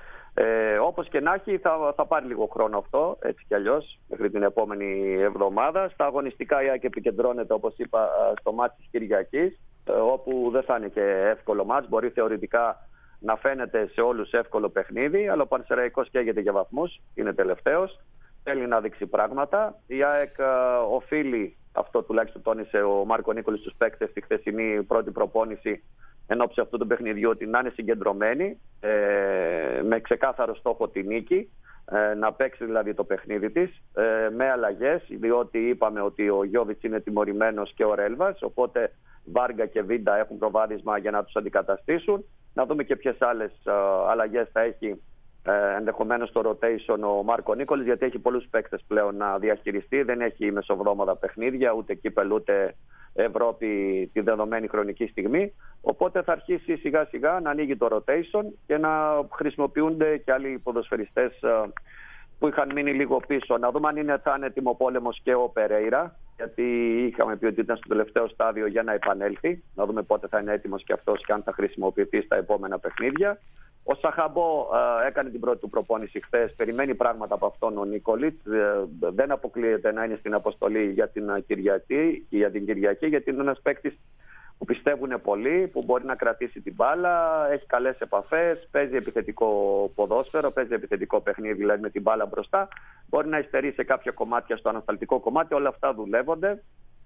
Ε, όπως και να έχει, θα, θα πάρει λίγο χρόνο αυτό, έτσι κι αλλιώς, μέχρι την επόμενη εβδομάδα. Στα αγωνιστικά η ΑΕΚ επικεντρώνεται, όπως είπα, στο μάτς της Κυριακής, όπου δεν θα είναι και εύκολο μάτς. Μπορεί θεωρητικά να φαίνεται σε όλους εύκολο παιχνίδι, αλλά ο Πανσεραϊκός καίγεται για βαθμούς, είναι τελευταίος, θέλει να δείξει πράγματα. Η ΑΕΚ uh, οφείλει, αυτό τουλάχιστον τόνισε ο Μάρκο Νίκολης στους παίκτες στη χθεσινή πρώτη προπόνηση εν ώψη αυτού του παιχνιδιού, ότι να είναι συγκεντρωμένη, ε, με ξεκάθαρο στόχο τη νίκη, ε, να παίξει δηλαδή το παιχνίδι της, ε, με αλλαγές, διότι είπαμε ότι ο Γιώβιτς είναι τιμωρημένος και ο Ρέλβας, οπότε Βάργα και Βίντα έχουν προβάδισμα για να τους αντικαταστήσουν. Να δούμε και ποιες άλλες uh, αλλαγές θα έχει uh, ενδεχομένως στο rotation ο Μάρκο Νίκολης, γιατί έχει πολλούς παίκτες πλέον να διαχειριστεί. Δεν έχει μεσοβδόμαδα παιχνίδια, ούτε κύπελ ούτε Ευρώπη τη δεδομένη χρονική στιγμή. Οπότε θα αρχίσει σιγά σιγά να ανοίγει το rotation και να χρησιμοποιούνται και άλλοι ποδοσφαιριστές uh, που είχαν μείνει λίγο πίσω. Να δούμε αν είναι, θα είναι τιμοπόλεμος και ο Περέιρα. γιατί είχαμε πει ότι ήταν στο τελευταίο στάδιο για να επανέλθει. Να δούμε πότε θα είναι έτοιμος και αυτός και αν θα χρησιμοποιηθεί στα επόμενα παιχνίδια. Ο Σαχαμπό ε, έκανε την πρώτη του προπόνηση χθες. Περιμένει πράγματα από αυτόν ο Νίκολιτς. Ε, δεν αποκλείεται να είναι στην αποστολή για την Κυριακή, για την Κυριακή, γιατί είναι ένας παίκτης που πιστεύουν πολύ, που μπορεί να κρατήσει την μπάλα, έχει καλές επαφές, παίζει επιθετικό ποδόσφαιρο, παίζει επιθετικό παιχνίδι, δηλαδή με την μπάλα μπροστά. Μπορεί να υστερεί σε κάποια κομμάτια στο ανασταλτικό κομμάτι, όλα αυτά δουλεύονται.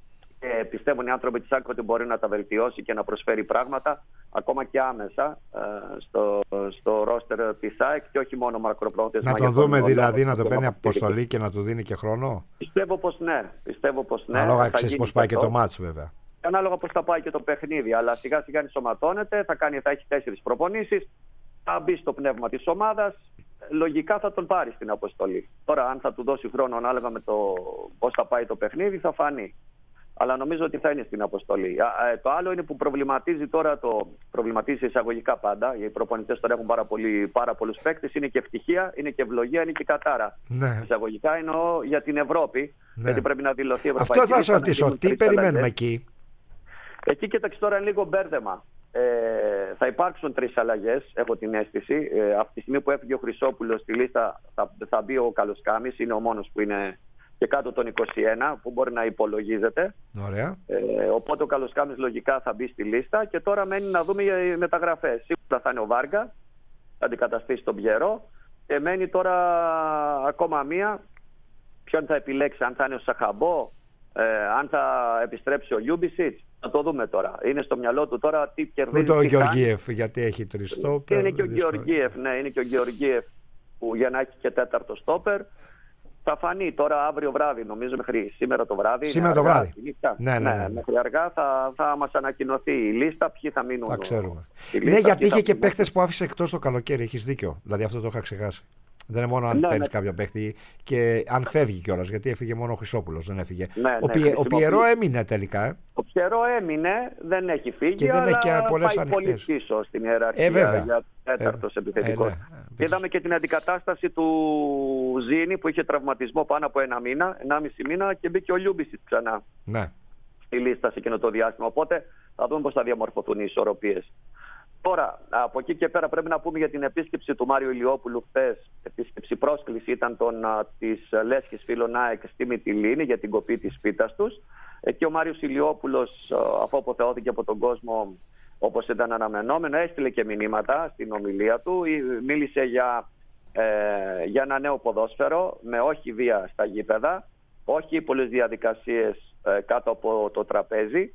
Ε, πιστεύουν οι άνθρωποι της ΑΕΚ ότι μπορεί να τα βελτιώσει και να προσφέρει πράγματα ακόμα και άμεσα ε, στο, στο ρόστερ της ΑΕΚ και όχι μόνο μακροπρόθεσμα. Να τον δούμε δηλαδή, να τον παίρνει αποστολή και να του δίνει και χρόνο. Πιστεύω πως ναι. Πιστεύω πως ναι. Ανάλογα ξέρεις πώς πάει και το μάτς βέβαια. Ανάλογα πώς θα πάει και το παιχνίδι, αλλά σιγά σιγά ενσωματώνεται, θα, κάνει, θα έχει τέσσερις προπονήσεις, θα μπει στο πνεύμα της ομάδας, λογικά θα τον πάρει στην αποστολή. Τώρα αν θα του δώσει χρόνο ανάλογα με το πώς θα πάει το παιχνίδι θα φανεί. Αλλά νομίζω ότι θα είναι στην αποστολή. Το άλλο είναι που προβληματίζει τώρα, το προβληματίζει εισαγωγικά πάντα. Οι προπονητές τώρα έχουν πάρα, πολύ, πάρα πολλούς παίκτες. Είναι και ευτυχία, είναι και ευλογία, είναι και κατάρα. Ναι. Εισαγωγικά εννοώ για την Ευρώπη. Ναι. Γιατί πρέπει να δηλωθεί η Ευρωπαϊκή. Αυτό θα σε ρωτήσω. Τι περιμένουμε αλλαγές εκεί. Εκεί κοιτάξτε τώρα είναι λίγο μπέρδεμα. Ε, θα υπάρξουν τρεις αλλαγές, έχω την αίσθηση. Ε, από τη στιγμή που έφυγε ο Χρυσόπουλος στη λίστα, θα, θα μπει ο Καλοσκάμης. Είναι ο μόνος που είναι και κάτω των είκοσι ένα, που μπορεί να υπολογίζεται. Ωραία. Ε, οπότε ο Καλοσκάμης λογικά θα μπει στη λίστα. Και τώρα μένει να δούμε οι μεταγραφές. Σίγουρα θα είναι ο Βάργα, θα αντικαταστήσει τον Πιερό. Και μένει τώρα ακόμα μία. Ποιον θα επιλέξει, αν θα είναι ο Σαχαμπό, ε, αν θα επιστρέψει ο Λιούμπισιτς. Να το δούμε τώρα. Είναι στο μυαλό του τώρα τι κερδίζει. Ούτε ο Γεωργίεφ, γιατί έχει τρεις στόπερ. Είναι και ο Γεωργίεφ, ναι, είναι και ο Γεωργίεφ που για να έχει και τέταρτο στόπερ. Θα φανεί τώρα αύριο βράδυ, νομίζω μέχρι σήμερα το βράδυ. Σήμερα το βράδυ. Ναι, ναι, ναι, ναι. Μέχρι αργά θα, θα μας ανακοινωθεί η λίστα, ποιοι θα μείνουν. Θα ξέρουμε. Λίστα, ναι, γιατί είχε θα... και παίχτες που άφησε εκτός το καλοκαίρι. Έχεις δίκιο. Δηλαδή αυτό το είχα ξεχάσει. Δεν είναι μόνο αν ναι, παίρνει ναι. κάποιο παίχτη και αν φεύγει κιόλας. Γιατί έφυγε μόνο ο Χρυσόπουλος, δεν έφυγε. Ναι, ναι, ο, Πιε, ο Πιερό έμεινε τελικά. Ε. Ο Πιερό έμεινε, δεν έχει φύγει. Και δεν αλλά έχει και πολλές πάει πολύ πίσω στην ιεραρχία ε, για τέταρτος ε, επιθετικός. Ε, ναι, είδαμε και την αντικατάσταση του Ζήνη που είχε τραυματισμό πάνω από ένα μήνα, ενάμιση μήνα και μπήκε ο Λιούμπισιτς ξανά ναι. στη λίστα σε εκείνο το διάστημα. Οπότε θα δούμε πώς θα διαμορφωθούν οι ισορροπίες. Τώρα, από εκεί και πέρα πρέπει να πούμε για την επίσκεψη του Μάριου Ηλιόπουλου χθες. Επίσκεψη πρόσκληση ήταν των, της Λέσχης φίλων ΑΕΚ στη Μυτιλήνη για την κοπή της πίτας τους. Εκεί ο Μάριος Ηλιόπουλος, αφού αποθεώθηκε από τον κόσμο όπως ήταν αναμενόμενο, έστειλε και μηνύματα στην ομιλία του. Μίλησε για, ε, για ένα νέο ποδόσφαιρο με όχι βία στα γήπεδα, όχι πολλές διαδικασίες ε, κάτω από το τραπέζι.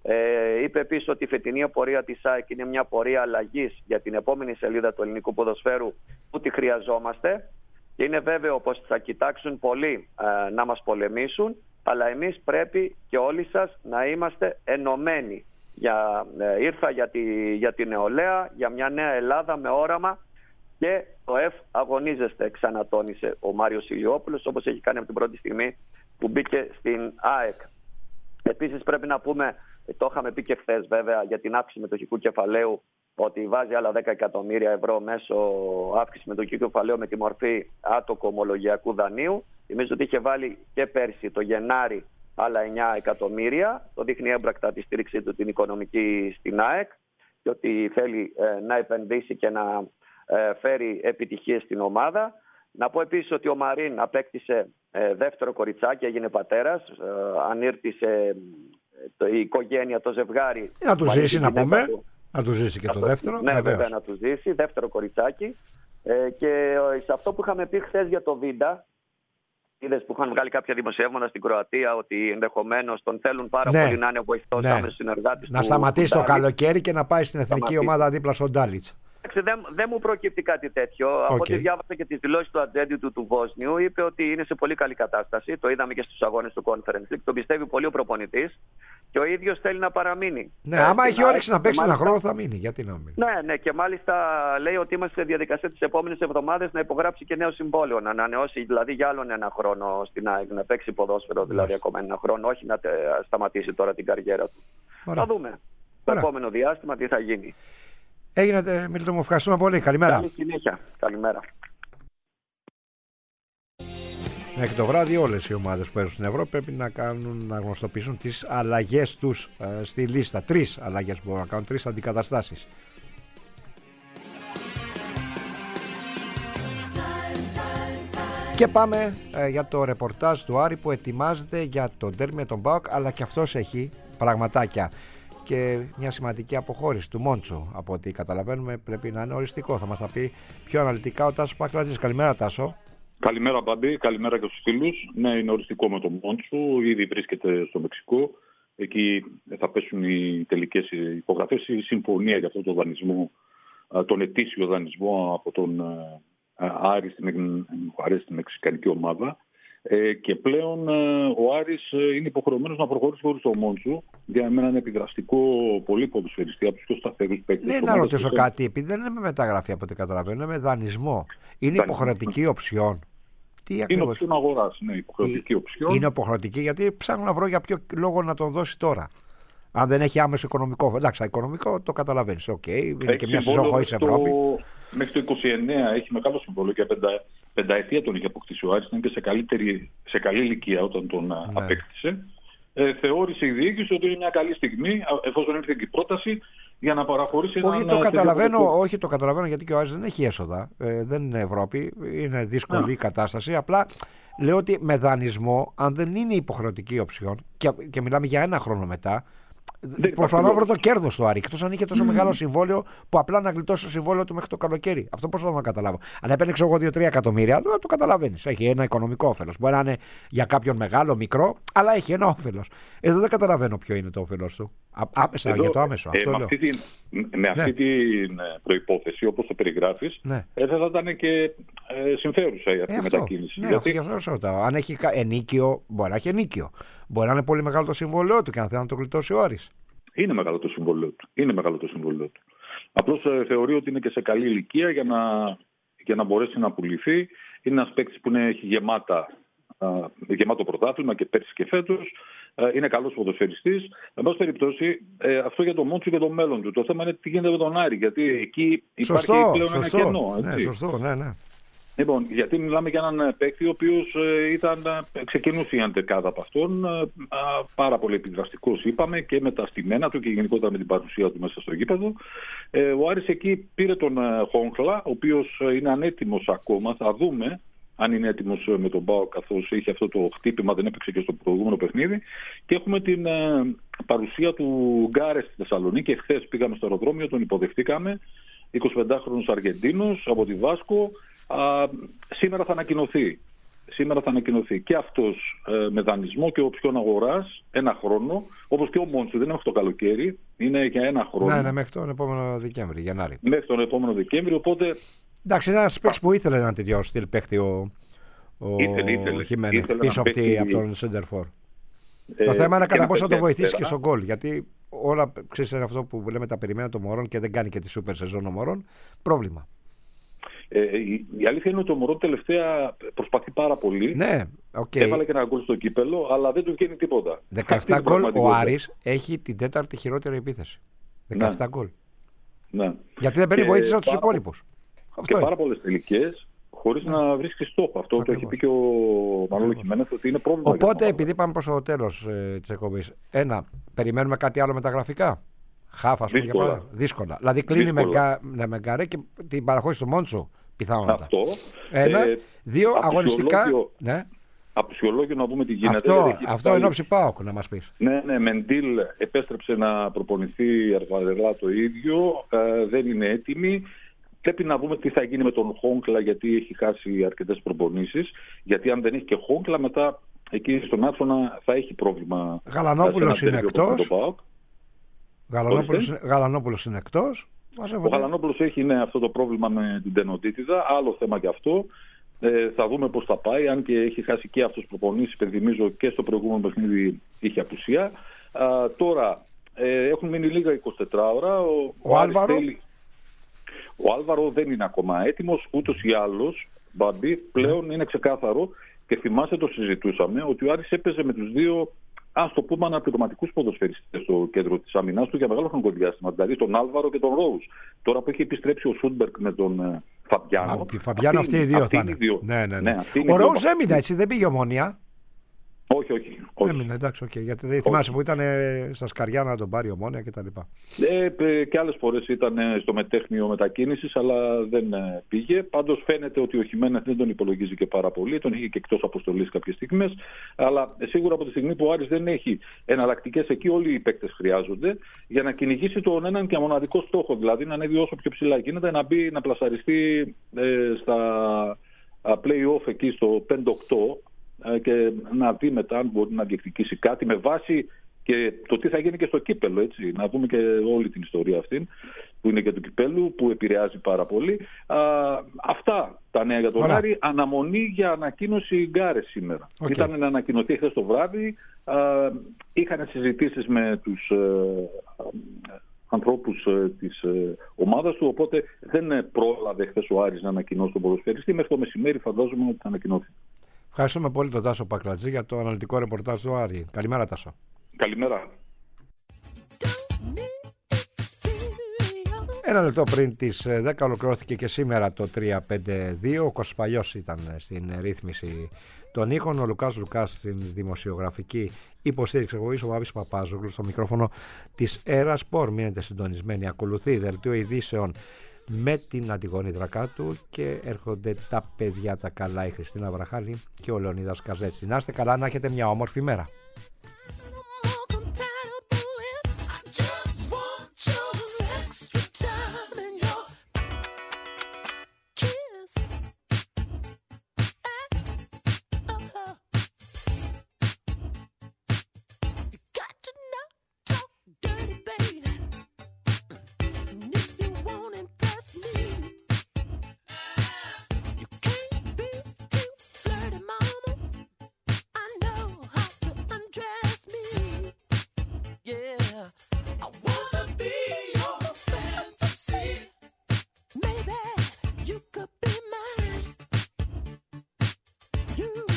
Ε, είπε επίσης ότι η φετινή πορεία της ΑΕΚ είναι μια πορεία αλλαγής για την επόμενη σελίδα του ελληνικού ποδοσφαίρου που τη χρειαζόμαστε και είναι βέβαιο πως θα κοιτάξουν πολλοί ε, να μας πολεμήσουν, αλλά εμείς πρέπει και όλοι σας να είμαστε ενωμένοι. Για, ε, ήρθα για τη, για τη νεολαία, για μια νέα Ελλάδα με όραμα και το ΕΦ αγωνίζεστε, ξανατόνισε ο Μάριος Ηλιόπουλος, όπως έχει κάνει από την πρώτη στιγμή που μπήκε στην ΑΕΚ. Επίσης πρέπει να πούμε, το είχαμε πει και χθες βέβαια, για την αύξηση μετοχικού κεφαλαίου, ότι βάζει άλλα δέκα εκατομμύρια ευρώ μέσω αύξηση μετοχικού κεφαλαίου με τη μορφή άτοκο ομολογιακού δανείου. Θυμίζω ότι είχε βάλει και πέρσι το Γενάρη άλλα εννιά εκατομμύρια. Το δείχνει έμπρακτα τη στήριξή του την οικονομική στην ΑΕΚ και ότι θέλει ε, να επενδύσει και να ε, φέρει επιτυχίες στην ομάδα. Να πω επίσης ότι ο Μαρίν απέκτησε ε, δεύτερο κοριτσάκι, έγινε πατέρας, ε, ανήρτησε το, η οικογένεια, το ζευγάρι. Να του ζήσει να πούμε, του. να του ζήσει και το δεύτερο. Ναι, βέβαια να του ζήσει, δεύτερο κοριτσάκι. Ε, και ε, σε αυτό που είχαμε πει χθες για το Βίντα, είδες που είχαν βγάλει κάποια δημοσιεύματα στην Κροατία ότι ενδεχομένως τον θέλουν πάρα ναι. πολύ να είναι βοηθός ναι. άμεσος συνεργάτης. Να του, σταματήσει του το καλοκαίρι και να πάει στην εθνική σταματήσει. ομάδα δίπλα στον Ντάλιτς. Δεν, δεν μου προκύπτει κάτι τέτοιο. Okay. Από ό,τι διάβασα και τις δηλώσεις του ατζέντη του του Βόσνιου, είπε ότι είναι σε πολύ καλή κατάσταση. Το είδαμε και στους αγώνες του Conference League. Τον πιστεύει πολύ ο προπονητής και ο ίδιος θέλει να παραμείνει. Ναι, ε, άμα έχει όρεξη να παίξει μάλιστα... ένα χρόνο θα μείνει. Γιατί να μείνει. Ναι, ναι, και μάλιστα λέει ότι είμαστε σε διαδικασία τις επόμενες εβδομάδες να υπογράψει και νέο συμβόλαιο. Να ανανεώσει δηλαδή για άλλον ένα χρόνο στην ΑΕΚ, να παίξει ποδόσφαιρο δηλαδή yes. ακόμα ένα χρόνο, όχι να σταματήσει τώρα την καριέρα του. Ωραία. Θα δούμε το επόμενο διάστημα τι θα γίνει. Έγινε, Μίλτο, μου ευχαριστούμε πολύ. Καλημέρα. Καλή συνέχεια. Καλημέρα. Μέχρι το βράδυ όλες οι ομάδες που παίζουν στην Ευρώπη πρέπει να, κάνουν, να γνωστοποιήσουν τις αλλαγές τους ε, στη λίστα. Τρεις αλλαγές μπορούν να κάνουν, τρεις αντικαταστάσεις. Και πάμε ε, για το ρεπορτάζ του Άρη που ετοιμάζεται για τον ντέρμπι με τον ΠΑΟΚ, αλλά και αυτός έχει πραγματάκια και μια σημαντική αποχώρηση του Μόντσου. Από ό,τι καταλαβαίνουμε πρέπει να είναι οριστικό. Θα μας τα πει πιο αναλυτικά ο Τάσος Πακλάτζης. Καλημέρα, Τάσο. Καλημέρα, Μπάμπη. Καλημέρα και στους φίλους. Ναι, είναι οριστικό με τον Μόντσου. Ήδη βρίσκεται στο Μεξικό. Εκεί θα πέσουν οι τελικές υπογραφές. Η συμφωνία για αυτό το δανεισμό, τον ετήσιο δανεισμό από τον Άρη στην, στην μεξικανική ομάδα. Ε, και πλέον ε, ο Άρης είναι υποχρεωμένος να προχωρήσει χωρίς τον Μόντσου. Για μένα είναι επιδραστικό πολύ ποδοσφαιριστή από τους πιο σταθερούς παίκτες. Ναι, να ρωτήσω κάτι, επειδή δεν είναι με μεταγραφή από ό,τι καταλαβαίνω, είναι με δανεισμό. Είναι δανεισμό. Υποχρεωτική οψιόν. Τι είναι οψιόν αγοράς, ναι, υποχρεωτική οψιόν. Είναι υποχρεωτική γιατί ψάχνω να βρω για ποιο λόγο να τον δώσει τώρα. Αν δεν έχει άμεσο οικονομικό. Εντάξει, οικονομικό το καταλαβαίνεις. Οκ, okay, είναι και μια σεζόν χωρίς Ευρώπη. Μέχρι το είκοσι εννέα έχει μεγάλο συμβόλαιο και πεντα, πενταετία τον είχε αποκτήσει ο Άρης. Ήταν και σε, καλύτερη, σε καλή ηλικία όταν τον ναι. απέκτησε. Ε, θεώρησε η διοίκηση ότι είναι μια καλή στιγμή, εφόσον ήρθε και η πρόταση, για να παραχωρήσει όχι, έναν... Το καταλαβαίνω, όχι, το καταλαβαίνω γιατί και ο Άρης δεν έχει έσοδα. Ε, δεν είναι Ευρώπη, είναι δύσκολη η κατάσταση. Απλά λέω ότι με δανεισμό, αν δεν είναι υποχρεωτική οψιόν, και, και μιλάμε για ένα χρόνο μετά, προσπαθώ να βρω το κέρδος στο Άρη. Εκτός αν είχε τόσο mm. μεγάλο συμβόλαιο που απλά να γλιτώσει το συμβόλαιο του μέχρι το καλοκαίρι. Αυτό προσπαθώ να καταλάβω. Αν έπαιρνε εγώ δύο τρία εκατομμύρια, το καταλαβαίνεις. Έχει ένα οικονομικό όφελος. Μπορεί να είναι για κάποιον μεγάλο, μικρό, αλλά έχει ένα όφελος. Εδώ δεν καταλαβαίνω ποιο είναι το όφελος του. Άμεσα, Εδώ, για το άμεσο. Ε, αυτό με, αυτή την, με αυτή ναι. την προϋπόθεση, όπως το περιγράφεις, ναι. ε, θα ήταν και ε, συμφέρουσα η αυτή η ε, μετακίνηση. Ναι, γιατί... αυτό, αυτό ρωτάω. Αν έχει ενίκιο, μπορεί να έχει ενίκιο. Μπορεί να είναι πολύ μεγάλο το συμβόλαιό του και να θέλει να το γλιτώσει ο Άρης. Είναι μεγάλο το συμβόλαιο του. Είναι μεγάλο το συμβόλαιο του. Απλώς ε, θεωρεί ότι είναι και σε καλή ηλικία για να, για να μπορέσει να πουληθεί. Είναι ένας παίκτης που είναι, έχει γεμάτα, α, γεμάτο πρωτάθλημα και πέρσι και φέτος. Α, είναι καλός ποδοσφαιριστής. Εν πάση περιπτώσει, ε, αυτό για τον Μόντσου και το μέλλον του. Το θέμα είναι τι γίνεται με τον Άρη. Γιατί εκεί υπάρχει σωστό, πλέον σωστό, ένα κενό. Ναι, σωστό, ναι, ναι. Λοιπόν, γιατί μιλάμε για έναν παίκτη ο οποίος ε, ήταν, ξεκινούσε η αντεκάδα από αυτόν, ε, πάρα πολύ επιδραστικός είπαμε και με τα στημένα του και γενικότερα με την παρουσία του μέσα στο γήπεδο. Ε, ο Άρης εκεί πήρε τον ε, Χόγκλα, ο οποίος ε, είναι ανέτοιμος ακόμα, θα δούμε αν είναι έτοιμος με τον ΠΑΟΚ καθώς είχε αυτό το χτύπημα, δεν έπαιξε και στο προηγούμενο παιχνίδι. Και έχουμε την ε, παρουσία του Γκάρε στη Θεσσαλονίκη. Εχθές πήγαμε στο αεροδρόμιο, τον υποδεχτήκαμε, εικοσιπεντάχρονος Αργεντίνος από τη Βάσκο. Α, σήμερα θα ανακοινωθεί. Σήμερα θα ανακοινωθεί και αυτός ε, με δανεισμό και οψιόν αγοράς ένα χρόνο, όπως και ο Μόντσου, δεν είναι το καλοκαίρι, είναι για ένα χρόνο. Ναι, ναι, μέχρι τον επόμενο Δεκέμβρη, Γενάρη. Μέχρι τον επόμενο Δεκέμβρη, οπότε. Εντάξει, είναι ένας παίκτης που ήθελε να τέτοιο στυλ παίκτη ο, ο, ο Χιμένεθ πίσω από, παίκτη... από τον Σέντερφορ. Ε, το θέμα είναι κατά πόσο θα το βοηθήσει και στον γκολ. Γιατί όλα ξέρεις είναι αυτό που λέμε τα περιμένω των Μωρών και δεν κάνει και τη σούπερ σεζόν των Μωρών. Πρόβλημα. Ε, η, η αλήθεια είναι ότι ο Μωρόν τελευταία προσπαθεί πάρα πολύ. Ναι, okay. Έβαλε και ένα γκολ στο κύπελο, αλλά δεν του βγαίνει τίποτα. δεκαεπτά γκολ ο Άρης έχει την τέταρτη χειρότερη επίθεση. δεκαεπτά γκολ. Ναι. Ναι. Γιατί δεν παίρνει βοήθηση από τους υπόλοιπους. Και είναι. Πάρα πολλές τελικές χωρίς ναι. να βρίσκει στόχο. Αυτό Ακριβώς. Το έχει πει και ο Μανώλη Χιμένεθ ότι είναι πρόβλημα. Οπότε, επειδή πάμε προς το τέλος ε, της εκπομπής, ένα, περιμένουμε κάτι άλλο με τα γραφικά. Χάφα, για παράδειγμα. Δύσκολα. Δηλαδή κλείνει με, κα, με Γκαρέ και την παραχώρηση του Μόντσου πιθανότατα. Αυτό. Ένα. Ε, δύο αγωνιστικά. Ναι. Απουσιολόγιο να πούμε τι γίνεται. Αυτό, δηλαδή, αυτό πάλι... εν όψη ΠΑΟΚ να μας πεις. Ναι, ναι, Μεντίλ επέστρεψε να προπονηθεί αργότερα το ίδιο. Ε, δεν είναι έτοιμη. Πρέπει να δούμε τι θα γίνει με τον Χόγκλα, γιατί έχει χάσει αρκετές προπονήσεις. Γιατί αν δεν έχει και Χόγκλα, μετά εκεί στον άξονα θα έχει πρόβλημα. Γαλανόπουλος είναι εκτός. Γαλανόπουλος, Γαλανόπουλος είναι εκτός. Ο Γαλανόπουλος έχει ναι, αυτό το πρόβλημα με την τενοτίτιδα. Άλλο θέμα και αυτό. Ε, θα δούμε πώς θα πάει. Αν και έχει χάσει και αυτός προπονήσεις, υπενθυμίζω και στο προηγούμενο παιχνίδι είχε απουσία. Α, τώρα ε, έχουν μείνει λίγα εικοσιτέσσερα ώρα. Ο, ο, ο Άλβαρο. Θέλει... Ο Άλβαρο δεν είναι ακόμα έτοιμος. Ούτως ή άλλως, Μπαμπή, πλέον είναι ξεκάθαρο και θυμάσαι το συζητούσαμε ότι ο Άρης έπαιζε με τους δύο. Ας το πούμε αναπληρωματικούς ποδοσφαιριστές στο κέντρο της αμυνάς του για μεγάλο χρονικό διάστημα. Δηλαδή τον Άλβαρο και τον Ρόους. Τώρα που έχει επιστρέψει ο Σούντμπερκ με τον Φαμπιάνο. Α, Φαμπιάνο, αυτοί οι δύο θα είναι. Ναι, ναι, ναι. Ναι, ο Ροζ έμεινε έτσι, δεν πήγε Ομόνια. Όχι, όχι. όχι. Έμεινε, εντάξει, okay, γιατί δεν θυμάσαι που ήταν στα σκαριά να τον πάρει Ομόνια κτλ. Ε, και άλλες φορές ήταν στο μετέχνιο μετακίνησης, αλλά δεν πήγε. Πάντως φαίνεται ότι ο Χιμένεθ δεν τον υπολογίζει και πάρα πολύ. Τον είχε και εκτός αποστολής κάποιες στιγμές. Αλλά σίγουρα από τη στιγμή που ο Άρης δεν έχει εναλλακτικές, εκεί όλοι οι παίκτες χρειάζονται για να κυνηγήσει τον έναν και μοναδικό στόχο. Δηλαδή να ανέβει όσο πιο ψηλά γίνεται, να μπει, να πλασαριστεί ε, στα play-off εκεί στο πέντε οκτώ. Και να δει μετά αν μπορεί να διεκδικήσει κάτι με βάση και το τι θα γίνει και στο κύπελο, έτσι. Να δούμε και όλη την ιστορία αυτή που είναι και του κυπέλου, που επηρεάζει πάρα πολύ. Α, αυτά τα νέα για τον Ωραία. Άρη. Αναμονή για ανακοίνωση Γκάρες σήμερα. Okay. Ήταν να ανακοινωθεί χθες το βράδυ. Α, είχαν συζητήσεις με τους ε, ανθρώπους ε, της ε, ομάδας του, οπότε δεν πρόλαβε χθες ο Άρης να ανακοινώσει τον ποδοσφαιριστή. Μέχρι το μεσημέρι φαντάζομαι ότι θα ανακοινωθεί. Ευχαριστούμε πολύ τον Τάσο Πακλατζή για το αναλυτικό ρεπορτάζ του Άρη. Καλημέρα, Τάσο. Καλημέρα. Ένα λεπτό πριν τις δέκα ολοκληρώθηκε και σήμερα το τρία πέντε δύο. Ο Κοσπαλιός ήταν στην ρύθμιση των ήχων, ο Λουκάς Λουκάς στην δημοσιογραφική υποστήριξη. Εγώ ο Βάβης Παπάζογλου στο μικρόφωνο της Έρα Σπορ. Μείνετε συντονισμένοι. Ακολουθεί δελτίο ειδήσεων με την Αντιγόνη Δρακάτου και έρχονται τα παιδιά τα καλά, η Χριστίνα Βραχάλη και ο Λεωνίδας Καζέτης. Να είστε καλά, να έχετε μια όμορφη μέρα. You